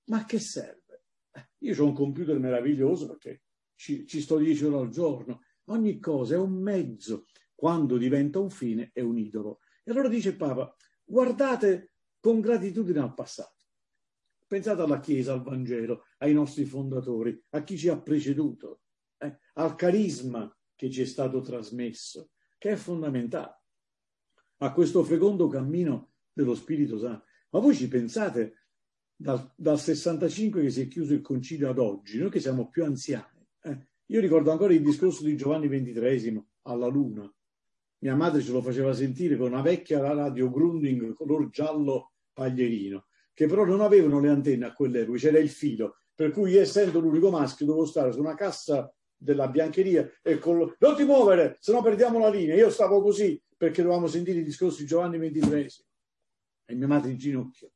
Ma che serve? Eh, io ho un computer meraviglioso perché ci, ci sto dieci ore al giorno. Ogni cosa è un mezzo. Quando diventa un fine è un idolo. E allora dice il Papa, guardate con gratitudine al passato. Pensate alla Chiesa, al Vangelo, ai nostri fondatori, a chi ci ha preceduto, eh, al carisma che ci è stato trasmesso, che è fondamentale, a questo fecondo cammino dello Spirito Santo. Ma voi ci pensate, dal, dal sessantacinque che si è chiuso il concilio ad oggi, noi che siamo più anziani, eh, io ricordo ancora il discorso di Giovanni ventitreesimo alla Luna. Mia madre ce lo faceva sentire con una vecchia radio Grundig color giallo paglierino, che però non avevano le antenne a quell'epoca, c'era il filo, per cui io, essendo l'unico maschio, dovevo stare su una cassa della biancheria e con lo... non ti muovere, se no perdiamo la linea. Io stavo così perché dovevamo sentire i discorsi di Giovanni ventitreesimo e mia madre in ginocchio.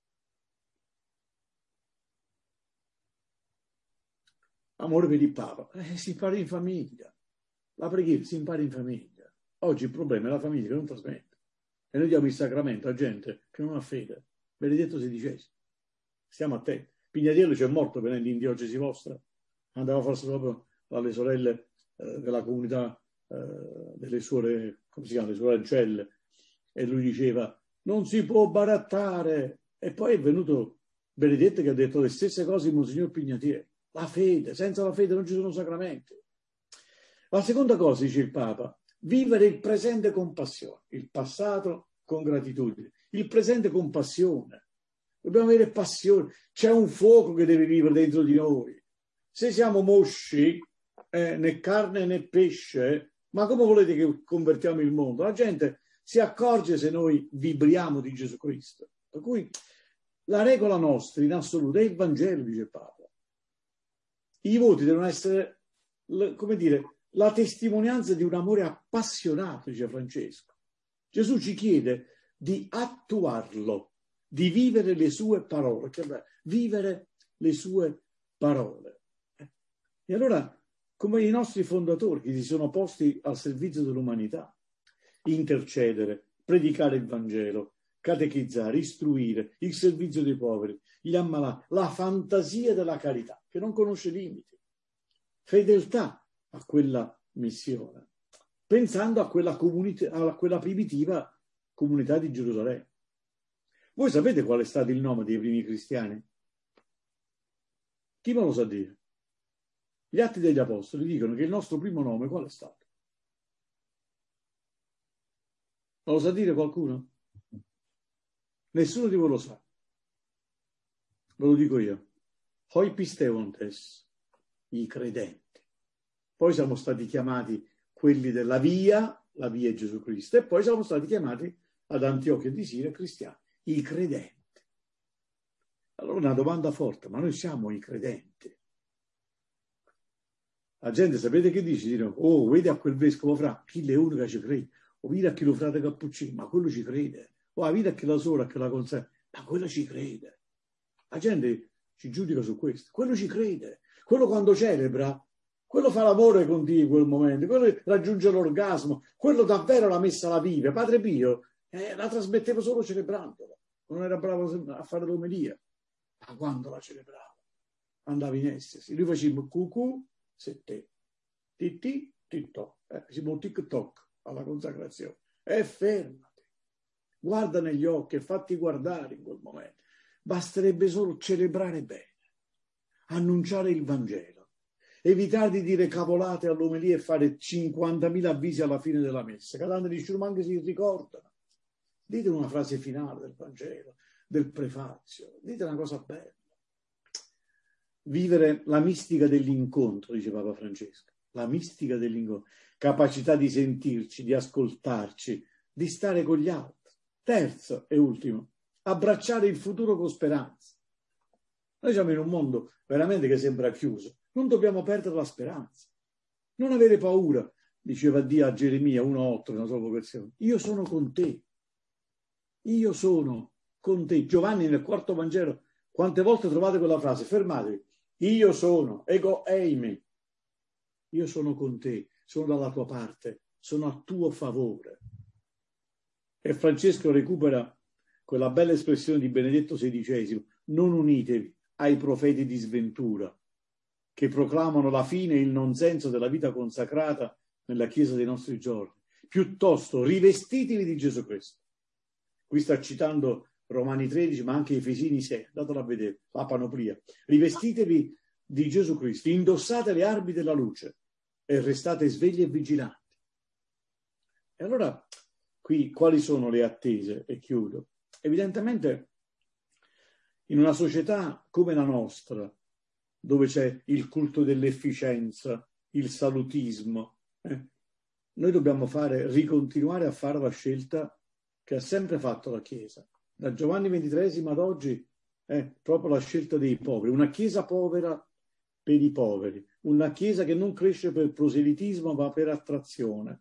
Amore per il Papa, eh, si impara in famiglia, la preghiera si impara in famiglia. Oggi il problema è la famiglia che non trasmette e noi diamo il sacramento a gente che non ha fede. Benedetto sedicesimo, stiamo a te. Pignatiello c'è morto venendo in diocesi vostra, andava forse proprio alle sorelle eh, della comunità eh, delle suore, come si chiama, le suore ancelle, e lui diceva non si può barattare, e poi è venuto Benedetto che ha detto le stesse cose di Monsignor Pignatiello. La fede, senza la fede non ci sono sacramenti. La seconda cosa, dice il Papa, vivere il presente con passione, il passato con gratitudine, il presente con passione. Dobbiamo avere passione, c'è un fuoco che deve vivere dentro di noi. Se siamo mosci, eh, né carne né pesce, ma come volete che convertiamo il mondo? La gente si accorge se noi vibriamo di Gesù Cristo. Per cui la regola nostra in assoluto è il Vangelo, dice il Papa. I voti devono essere, come dire, la testimonianza di un amore appassionato, dice Francesco. Gesù ci chiede di attuarlo, di vivere le sue parole, cioè vivere le sue parole. E allora, come i nostri fondatori che si sono posti al servizio dell'umanità, intercedere, predicare il Vangelo, catechizzare, istruire, il servizio dei poveri, gli ammalati, la fantasia della carità, che non conosce limiti, fedeltà a quella missione, pensando a quella, comunità, a quella primitiva comunità di Gerusalemme. Voi sapete qual è stato il nome dei primi cristiani? Chi me lo sa dire? Gli Atti degli Apostoli dicono che il nostro primo nome qual è stato? Lo sa dire qualcuno? Nessuno di voi lo sa. Ve lo dico io. Hoi pisteontes, i credenti. Poi siamo stati chiamati quelli della via, la via è Gesù Cristo, e poi siamo stati chiamati ad Antiochia di Siria cristiani, i credenti. Allora una domanda forte, ma noi siamo i credenti? La gente sapete che dice? Dicono, oh, vedi a quel vescovo fra, chi è uno che ci crede, o vedi a chi lo frate cappuccino, ma quello ci crede, o vedi a chi la sola, a chi la consente, ma quello ci crede. La gente ci giudica su questo, quello ci crede, quello quando celebra, quello fa l'amore con Dio in quel momento, quello raggiunge l'orgasmo, quello davvero la messa la vive. Padre Pio eh, la trasmetteva solo celebrandola, non era bravo a fare l'omelia, ma quando la celebrava andava in estasi. Lui faceva cucù, sette, titti, titto, eh, si può TikTok alla consacrazione, e fermati, guarda negli occhi e fatti guardare in quel momento. Basterebbe solo celebrare bene, annunciare il Vangelo, evitare di dire cavolate all'omelia e fare cinquantamila avvisi alla fine della messa, che tanto di anche si ricordano. Dite una frase finale del Vangelo, del prefazio, dite una cosa bella. Vivere la mistica dell'incontro, dice Papa Francesco, la mistica dell'incontro, capacità di sentirci, di ascoltarci, di stare con gli altri. Terzo e ultimo, abbracciare il futuro con speranza. Noi siamo in un mondo veramente che sembra chiuso, non dobbiamo perdere la speranza, non avere paura, diceva Dio a Geremia uno otto nella sua vocazione, io sono con te, io sono con te. Giovanni nel quarto Vangelo, quante volte trovate quella frase? Fermatevi, io sono, ego eimi, io sono con te, sono dalla tua parte, sono a tuo favore. E Francesco recupera quella bella espressione di Benedetto sedicesimo, non unitevi ai profeti di sventura che proclamano la fine e il non senso della vita consacrata nella Chiesa dei nostri giorni. Piuttosto rivestitevi di Gesù Cristo. Qui sta citando Romani tredici, ma anche Efesini sei, andatelo a vedere, la panoplia. Rivestitevi di Gesù Cristo, indossate le armi della luce e restate svegli e vigilanti. E allora, qui quali sono le attese? E chiudo. Evidentemente, in una società come la nostra, dove c'è il culto dell'efficienza, il salutismo, eh, noi dobbiamo fare, ricontinuare a fare la scelta che ha sempre fatto la Chiesa. Da Giovanni ventitreesimo ad oggi è proprio la scelta dei poveri, una Chiesa povera per i poveri, una Chiesa che non cresce per proselitismo ma per attrazione,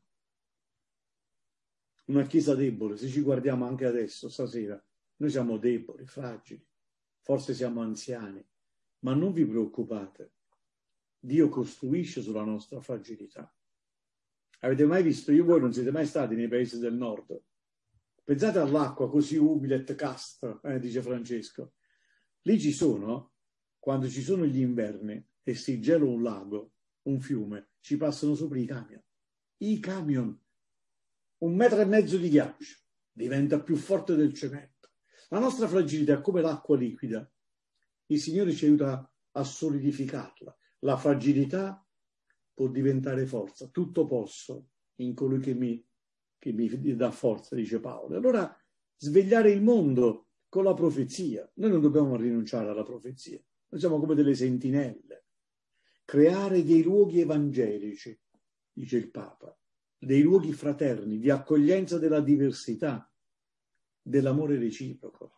una Chiesa debole. Se ci guardiamo anche adesso, stasera, noi siamo deboli, fragili, forse siamo anziani, ma non vi preoccupate, Dio costruisce sulla nostra fragilità. Avete mai visto, io voi non siete mai stati nei paesi del nord? Pensate all'acqua così umile et casta, eh, dice Francesco. Lì ci sono, quando ci sono gli inverni e si gela un lago, un fiume, ci passano sopra i camion. I camion, un metro e mezzo di ghiaccio, diventa più forte del cemento. La nostra fragilità è come l'acqua liquida. Il Signore ci aiuta a solidificarla. La fragilità può diventare forza. Tutto posso in colui che mi, che mi dà forza, dice Paolo. Allora svegliare il mondo con la profezia. Noi non dobbiamo rinunciare alla profezia. Noi siamo come delle sentinelle. Creare dei luoghi evangelici, dice il Papa, dei luoghi fraterni, di accoglienza della diversità, dell'amore reciproco.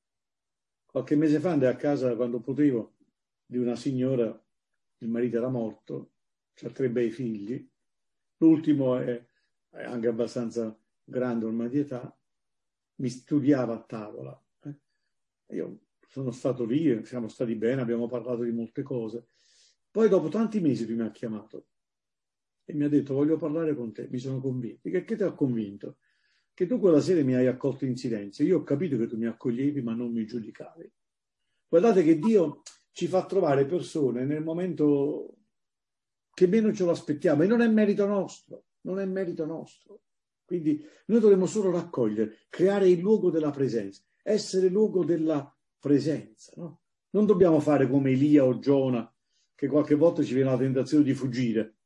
Qualche mese fa andai a casa, quando potevo, di una signora, il marito era morto, ha tre bei figli, l'ultimo è, è anche abbastanza grande ormai di età, mi studiava a tavola. Eh. Io sono stato lì, siamo stati bene, abbiamo parlato di molte cose. Poi dopo tanti mesi lui mi ha chiamato e mi ha detto: voglio parlare con te. Mi sono convinto. Che, che ti ha convinto? Che tu quella sera mi hai accolto in silenzio. Io ho capito che tu mi accoglievi ma non mi giudicavi. Guardate che Dio ci fa trovare persone nel momento che meno ce lo aspettiamo, e non è merito nostro, non è merito nostro. Quindi noi dovremmo solo raccogliere, creare il luogo della presenza, essere luogo della presenza, no? Non dobbiamo fare come Elia o Giona, che qualche volta ci viene la tentazione di fuggire,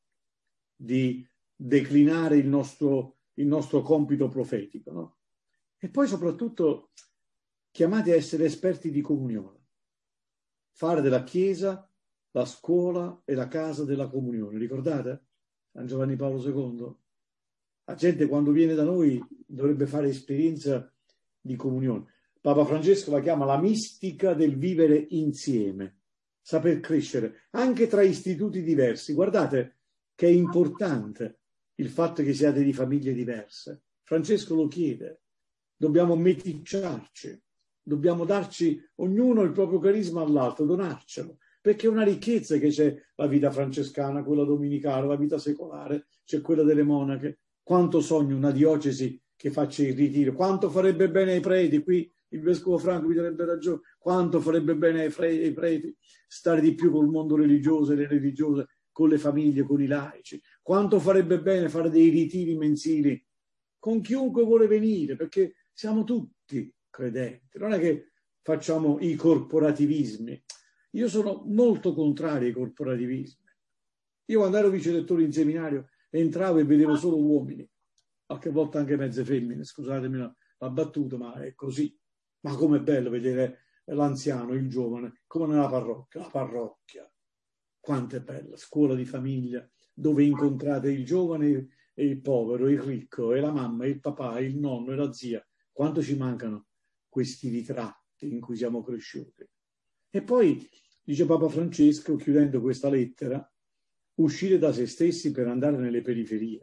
di declinare il nostro, il nostro compito profetico, no? E poi soprattutto chiamati a essere esperti di comunione, fare della Chiesa la scuola e la casa della comunione. Ricordate? San Giovanni Paolo secondo? La gente quando viene da noi dovrebbe fare esperienza di comunione. Papa Francesco la chiama la mistica del vivere insieme, saper crescere, anche tra istituti diversi. Guardate che è importante il fatto che siate di famiglie diverse. Francesco lo chiede. Dobbiamo meticciarci, dobbiamo darci ognuno il proprio carisma all'altro, donarcelo. Perché è una ricchezza che c'è la vita francescana, quella domenicale, la vita secolare, c'è quella delle monache. Quanto sogno una diocesi che faccia il ritiro, quanto farebbe bene ai preti, qui il vescovo Franco mi darebbe ragione, quanto farebbe bene ai, fre- ai preti stare di più col mondo religioso e le religiose, con le famiglie, con i laici, quanto farebbe bene fare dei ritiri mensili con chiunque vuole venire, perché siamo tutti credenti, non è che facciamo i corporativismi. Io sono molto contrario ai corporativismi. Io quando ero vice lettore in seminario entravo e vedevo solo uomini, qualche volta anche mezze femmine, scusatemi la, la battuta, ma è così. Ma com'è bello vedere l'anziano, il giovane, come nella parrocchia, la parrocchia. Quanto è bella, scuola di famiglia, dove incontrate il giovane e il povero, il ricco, e la mamma, e il papà, e il nonno, e la zia. Quanto ci mancano questi ritratti in cui siamo cresciuti. E poi, dice Papa Francesco, chiudendo questa lettera, uscire da se stessi per andare nelle periferie.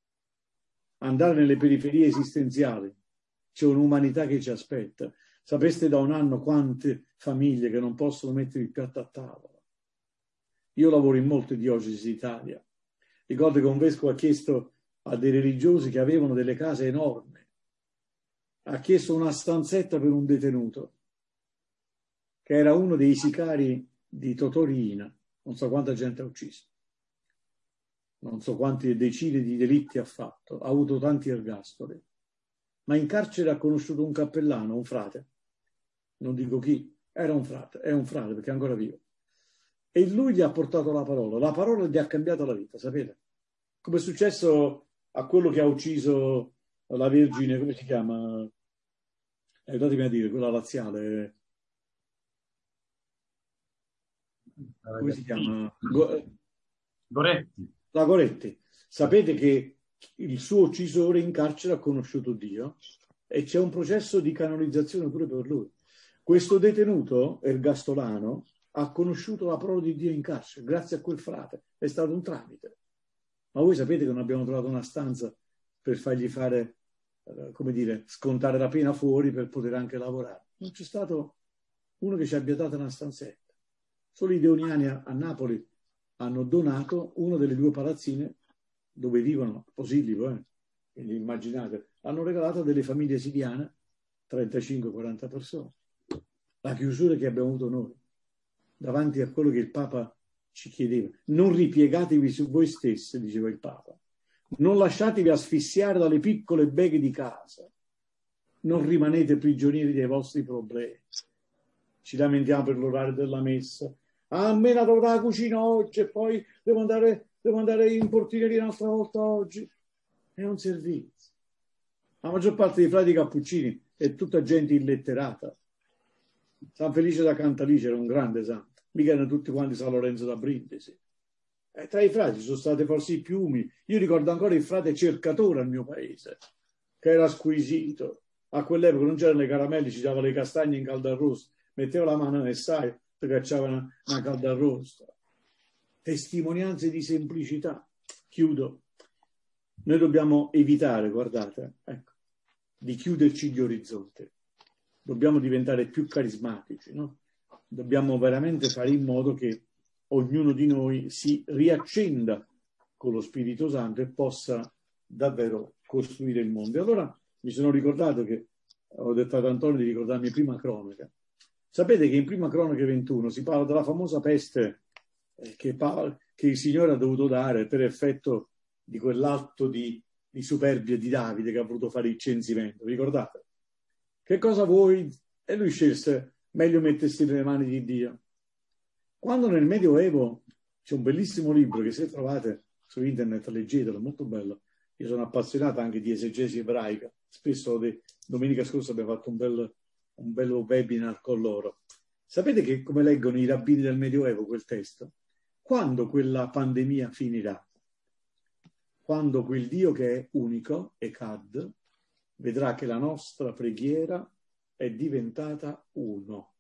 Andare nelle periferie esistenziali. C'è un'umanità che ci aspetta. Sapeste da un anno quante famiglie che non possono mettere il piatto a tavola. Io lavoro in molte diocesi d'Italia. Ricordo che un vescovo ha chiesto a dei religiosi che avevano delle case enormi, ha chiesto una stanzetta per un detenuto che era uno dei sicari di Totò Riina, non so quanta gente ha ucciso, non so quante decine di delitti ha fatto, ha avuto tanti ergastoli, ma in carcere ha conosciuto un cappellano, un frate, non dico chi, era un frate, è un frate perché è ancora vivo, e lui gli ha portato la parola, la parola gli ha cambiato la vita, sapete? Come è successo a quello che ha ucciso la Vergine, come si chiama? Aiutatemi a dire, quella laziale. Come si chiama? Goretti. La Goretti. Sapete che il suo uccisore in carcere ha conosciuto Dio e c'è un processo di canonizzazione pure per lui. Questo detenuto ergastolano ha conosciuto la parola di Dio in carcere grazie a quel frate, è stato un tramite. Ma voi sapete che non abbiamo trovato una stanza per fargli fare, eh, come dire, scontare la pena fuori per poter anche lavorare. Non c'è stato uno che ci abbia dato una stanzetta. Solo i deoniani a, a Napoli hanno donato una delle due palazzine dove vivono, Posillipo, eh? Quindi immaginate, hanno regalato a delle famiglie siriane, trentacinque quaranta persone. La chiusura che abbiamo avuto noi, davanti a quello che il Papa ci chiedeva. Non ripiegatevi su voi stessi, diceva il Papa. Non lasciatevi asfissiare dalle piccole beghe di casa. Non rimanete prigionieri dei vostri problemi. Ci lamentiamo per l'orario della messa. Ah, a me la dovrà la cucina oggi e poi devo andare, devo andare in portineria un'altra volta oggi. È un servizio. La maggior parte dei frati cappuccini è tutta gente illetterata. San Felice da Cantalice era un grande santo. Mica erano tutti quanti San Lorenzo da Brindisi. E tra i frati sono state forse i più umili. Io ricordo ancora il frate cercatore al mio paese, che era squisito. A quell'epoca non c'erano le caramelle, ci dava le castagne in caldarrosto, metteva la mano nel saio, ti cacciava una, una caldarrosta. Testimonianze di semplicità. Chiudo. Noi dobbiamo evitare, guardate, ecco, di chiuderci gli orizzonti. Dobbiamo diventare più carismatici, no? Dobbiamo veramente fare in modo che ognuno di noi si riaccenda con lo Spirito Santo e possa davvero costruire il mondo. E allora mi sono ricordato che, ho detto ad Antonio di ricordarmi prima cronaca. Sapete che in prima cronaca ventuno si parla della famosa peste che, che il Signore ha dovuto dare per effetto di quell'atto di, di superbia di Davide che ha voluto fare il censimento. Ricordate? Che cosa vuoi? E lui scelse meglio mettersi nelle mani di Dio. Quando nel Medioevo c'è un bellissimo libro che se trovate su internet leggetelo, molto bello. Io sono appassionato anche di esegesi ebraica. Spesso de, domenica scorsa abbiamo fatto un bel, un bello webinar con loro. Sapete che come leggono i rabbini del Medioevo quel testo? Quando quella pandemia finirà? Quando quel Dio che è unico, Echad, vedrà che la nostra preghiera è diventata uno,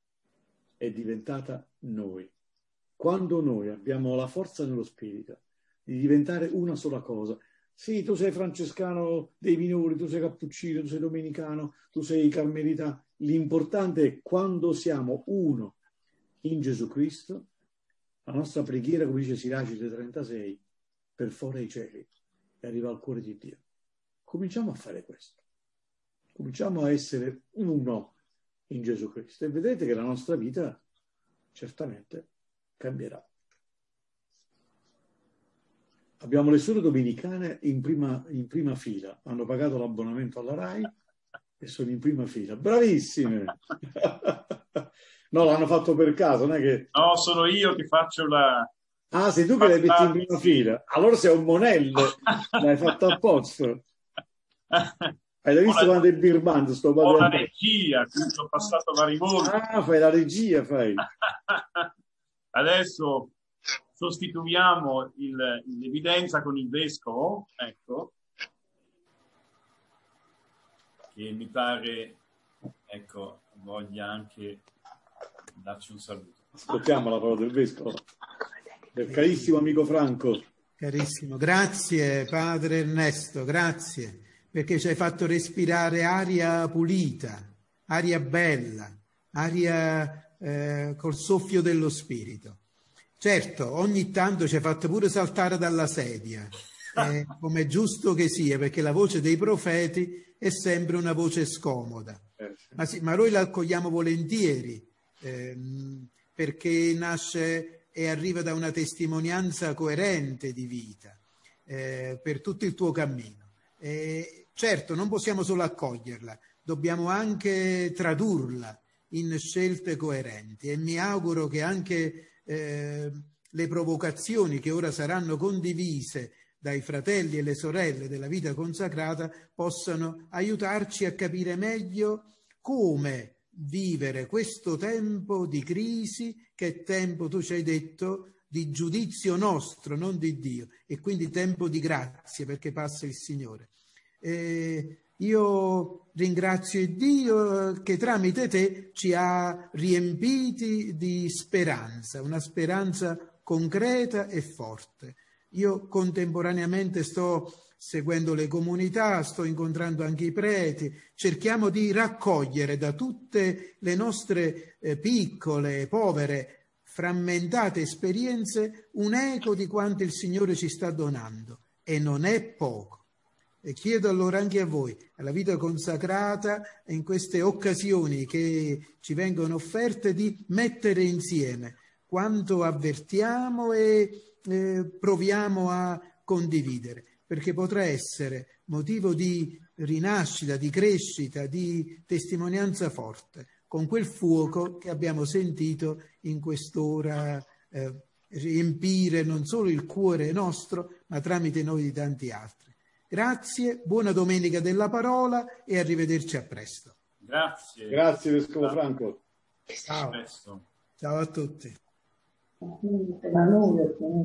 è diventata noi. Quando noi abbiamo la forza nello spirito di diventare una sola cosa, sì, tu sei francescano dei minori, tu sei cappuccino, tu sei domenicano, tu sei carmelita, l'importante è quando siamo uno in Gesù Cristo, la nostra preghiera, come dice Siracide trentasei, perfora i cieli e arriva al cuore di Dio. Cominciamo a fare questo. Cominciamo a essere uno in Gesù Cristo e vedrete che la nostra vita certamente cambierà. Abbiamo le suore domenicane in prima, in prima fila, hanno pagato l'abbonamento alla RAI e sono in prima fila. Bravissime! No, l'hanno fatto per caso, non è che... No, sono io che faccio la... Ah, sei tu che l'hai messo in prima fila? Allora sei un monello, l'hai fatto apposta. Hai visto la... quando è birbante sto padrone? Ho la regia, quindi ho passato vari voti. Ah, fai la regia, fai. Adesso sostituiamo il, l'evidenza con il vescovo, ecco, che mi pare, ecco, voglia anche darci un saluto. Ascoltiamo la parola del vescovo, del carissimo amico Franco. Carissimo, grazie padre Ernesto, grazie, perché ci hai fatto respirare aria pulita, aria bella, aria eh, col soffio dello spirito. Certo, ogni tanto ci hai fatto pure saltare dalla sedia, eh, come è giusto che sia, perché la voce dei profeti è sempre una voce scomoda. Ma, sì, ma noi la accogliamo volentieri, ehm, perché nasce e arriva da una testimonianza coerente di vita eh, per tutto il tuo cammino. Eh, certo, non possiamo solo accoglierla, dobbiamo anche tradurla in scelte coerenti, e mi auguro che anche eh, le provocazioni che ora saranno condivise dai fratelli e le sorelle della vita consacrata possano aiutarci a capire meglio come vivere questo tempo di crisi, che è tempo, tu ci hai detto, di giudizio nostro, non di Dio, e quindi tempo di grazia, perché passa il Signore. Eh, io ringrazio Dio che tramite te ci ha riempiti di speranza, una speranza concreta e forte. Io contemporaneamente sto seguendo le comunità, sto incontrando anche i preti, cerchiamo di raccogliere da tutte le nostre eh, piccole, povere, frammentate esperienze un eco di quanto il Signore ci sta donando, e non è poco. E chiedo allora anche a voi, alla vita consacrata, in queste occasioni che ci vengono offerte, di mettere insieme quanto avvertiamo e eh, proviamo a condividere, perché potrà essere motivo di rinascita, di crescita, di testimonianza forte, con quel fuoco che abbiamo sentito in quest'ora eh, riempire non solo il cuore nostro, ma tramite noi di tanti altri. Grazie, buona domenica della parola e arrivederci a presto. Grazie. Grazie Vescovo Franco. Ciao. Ciao a tutti.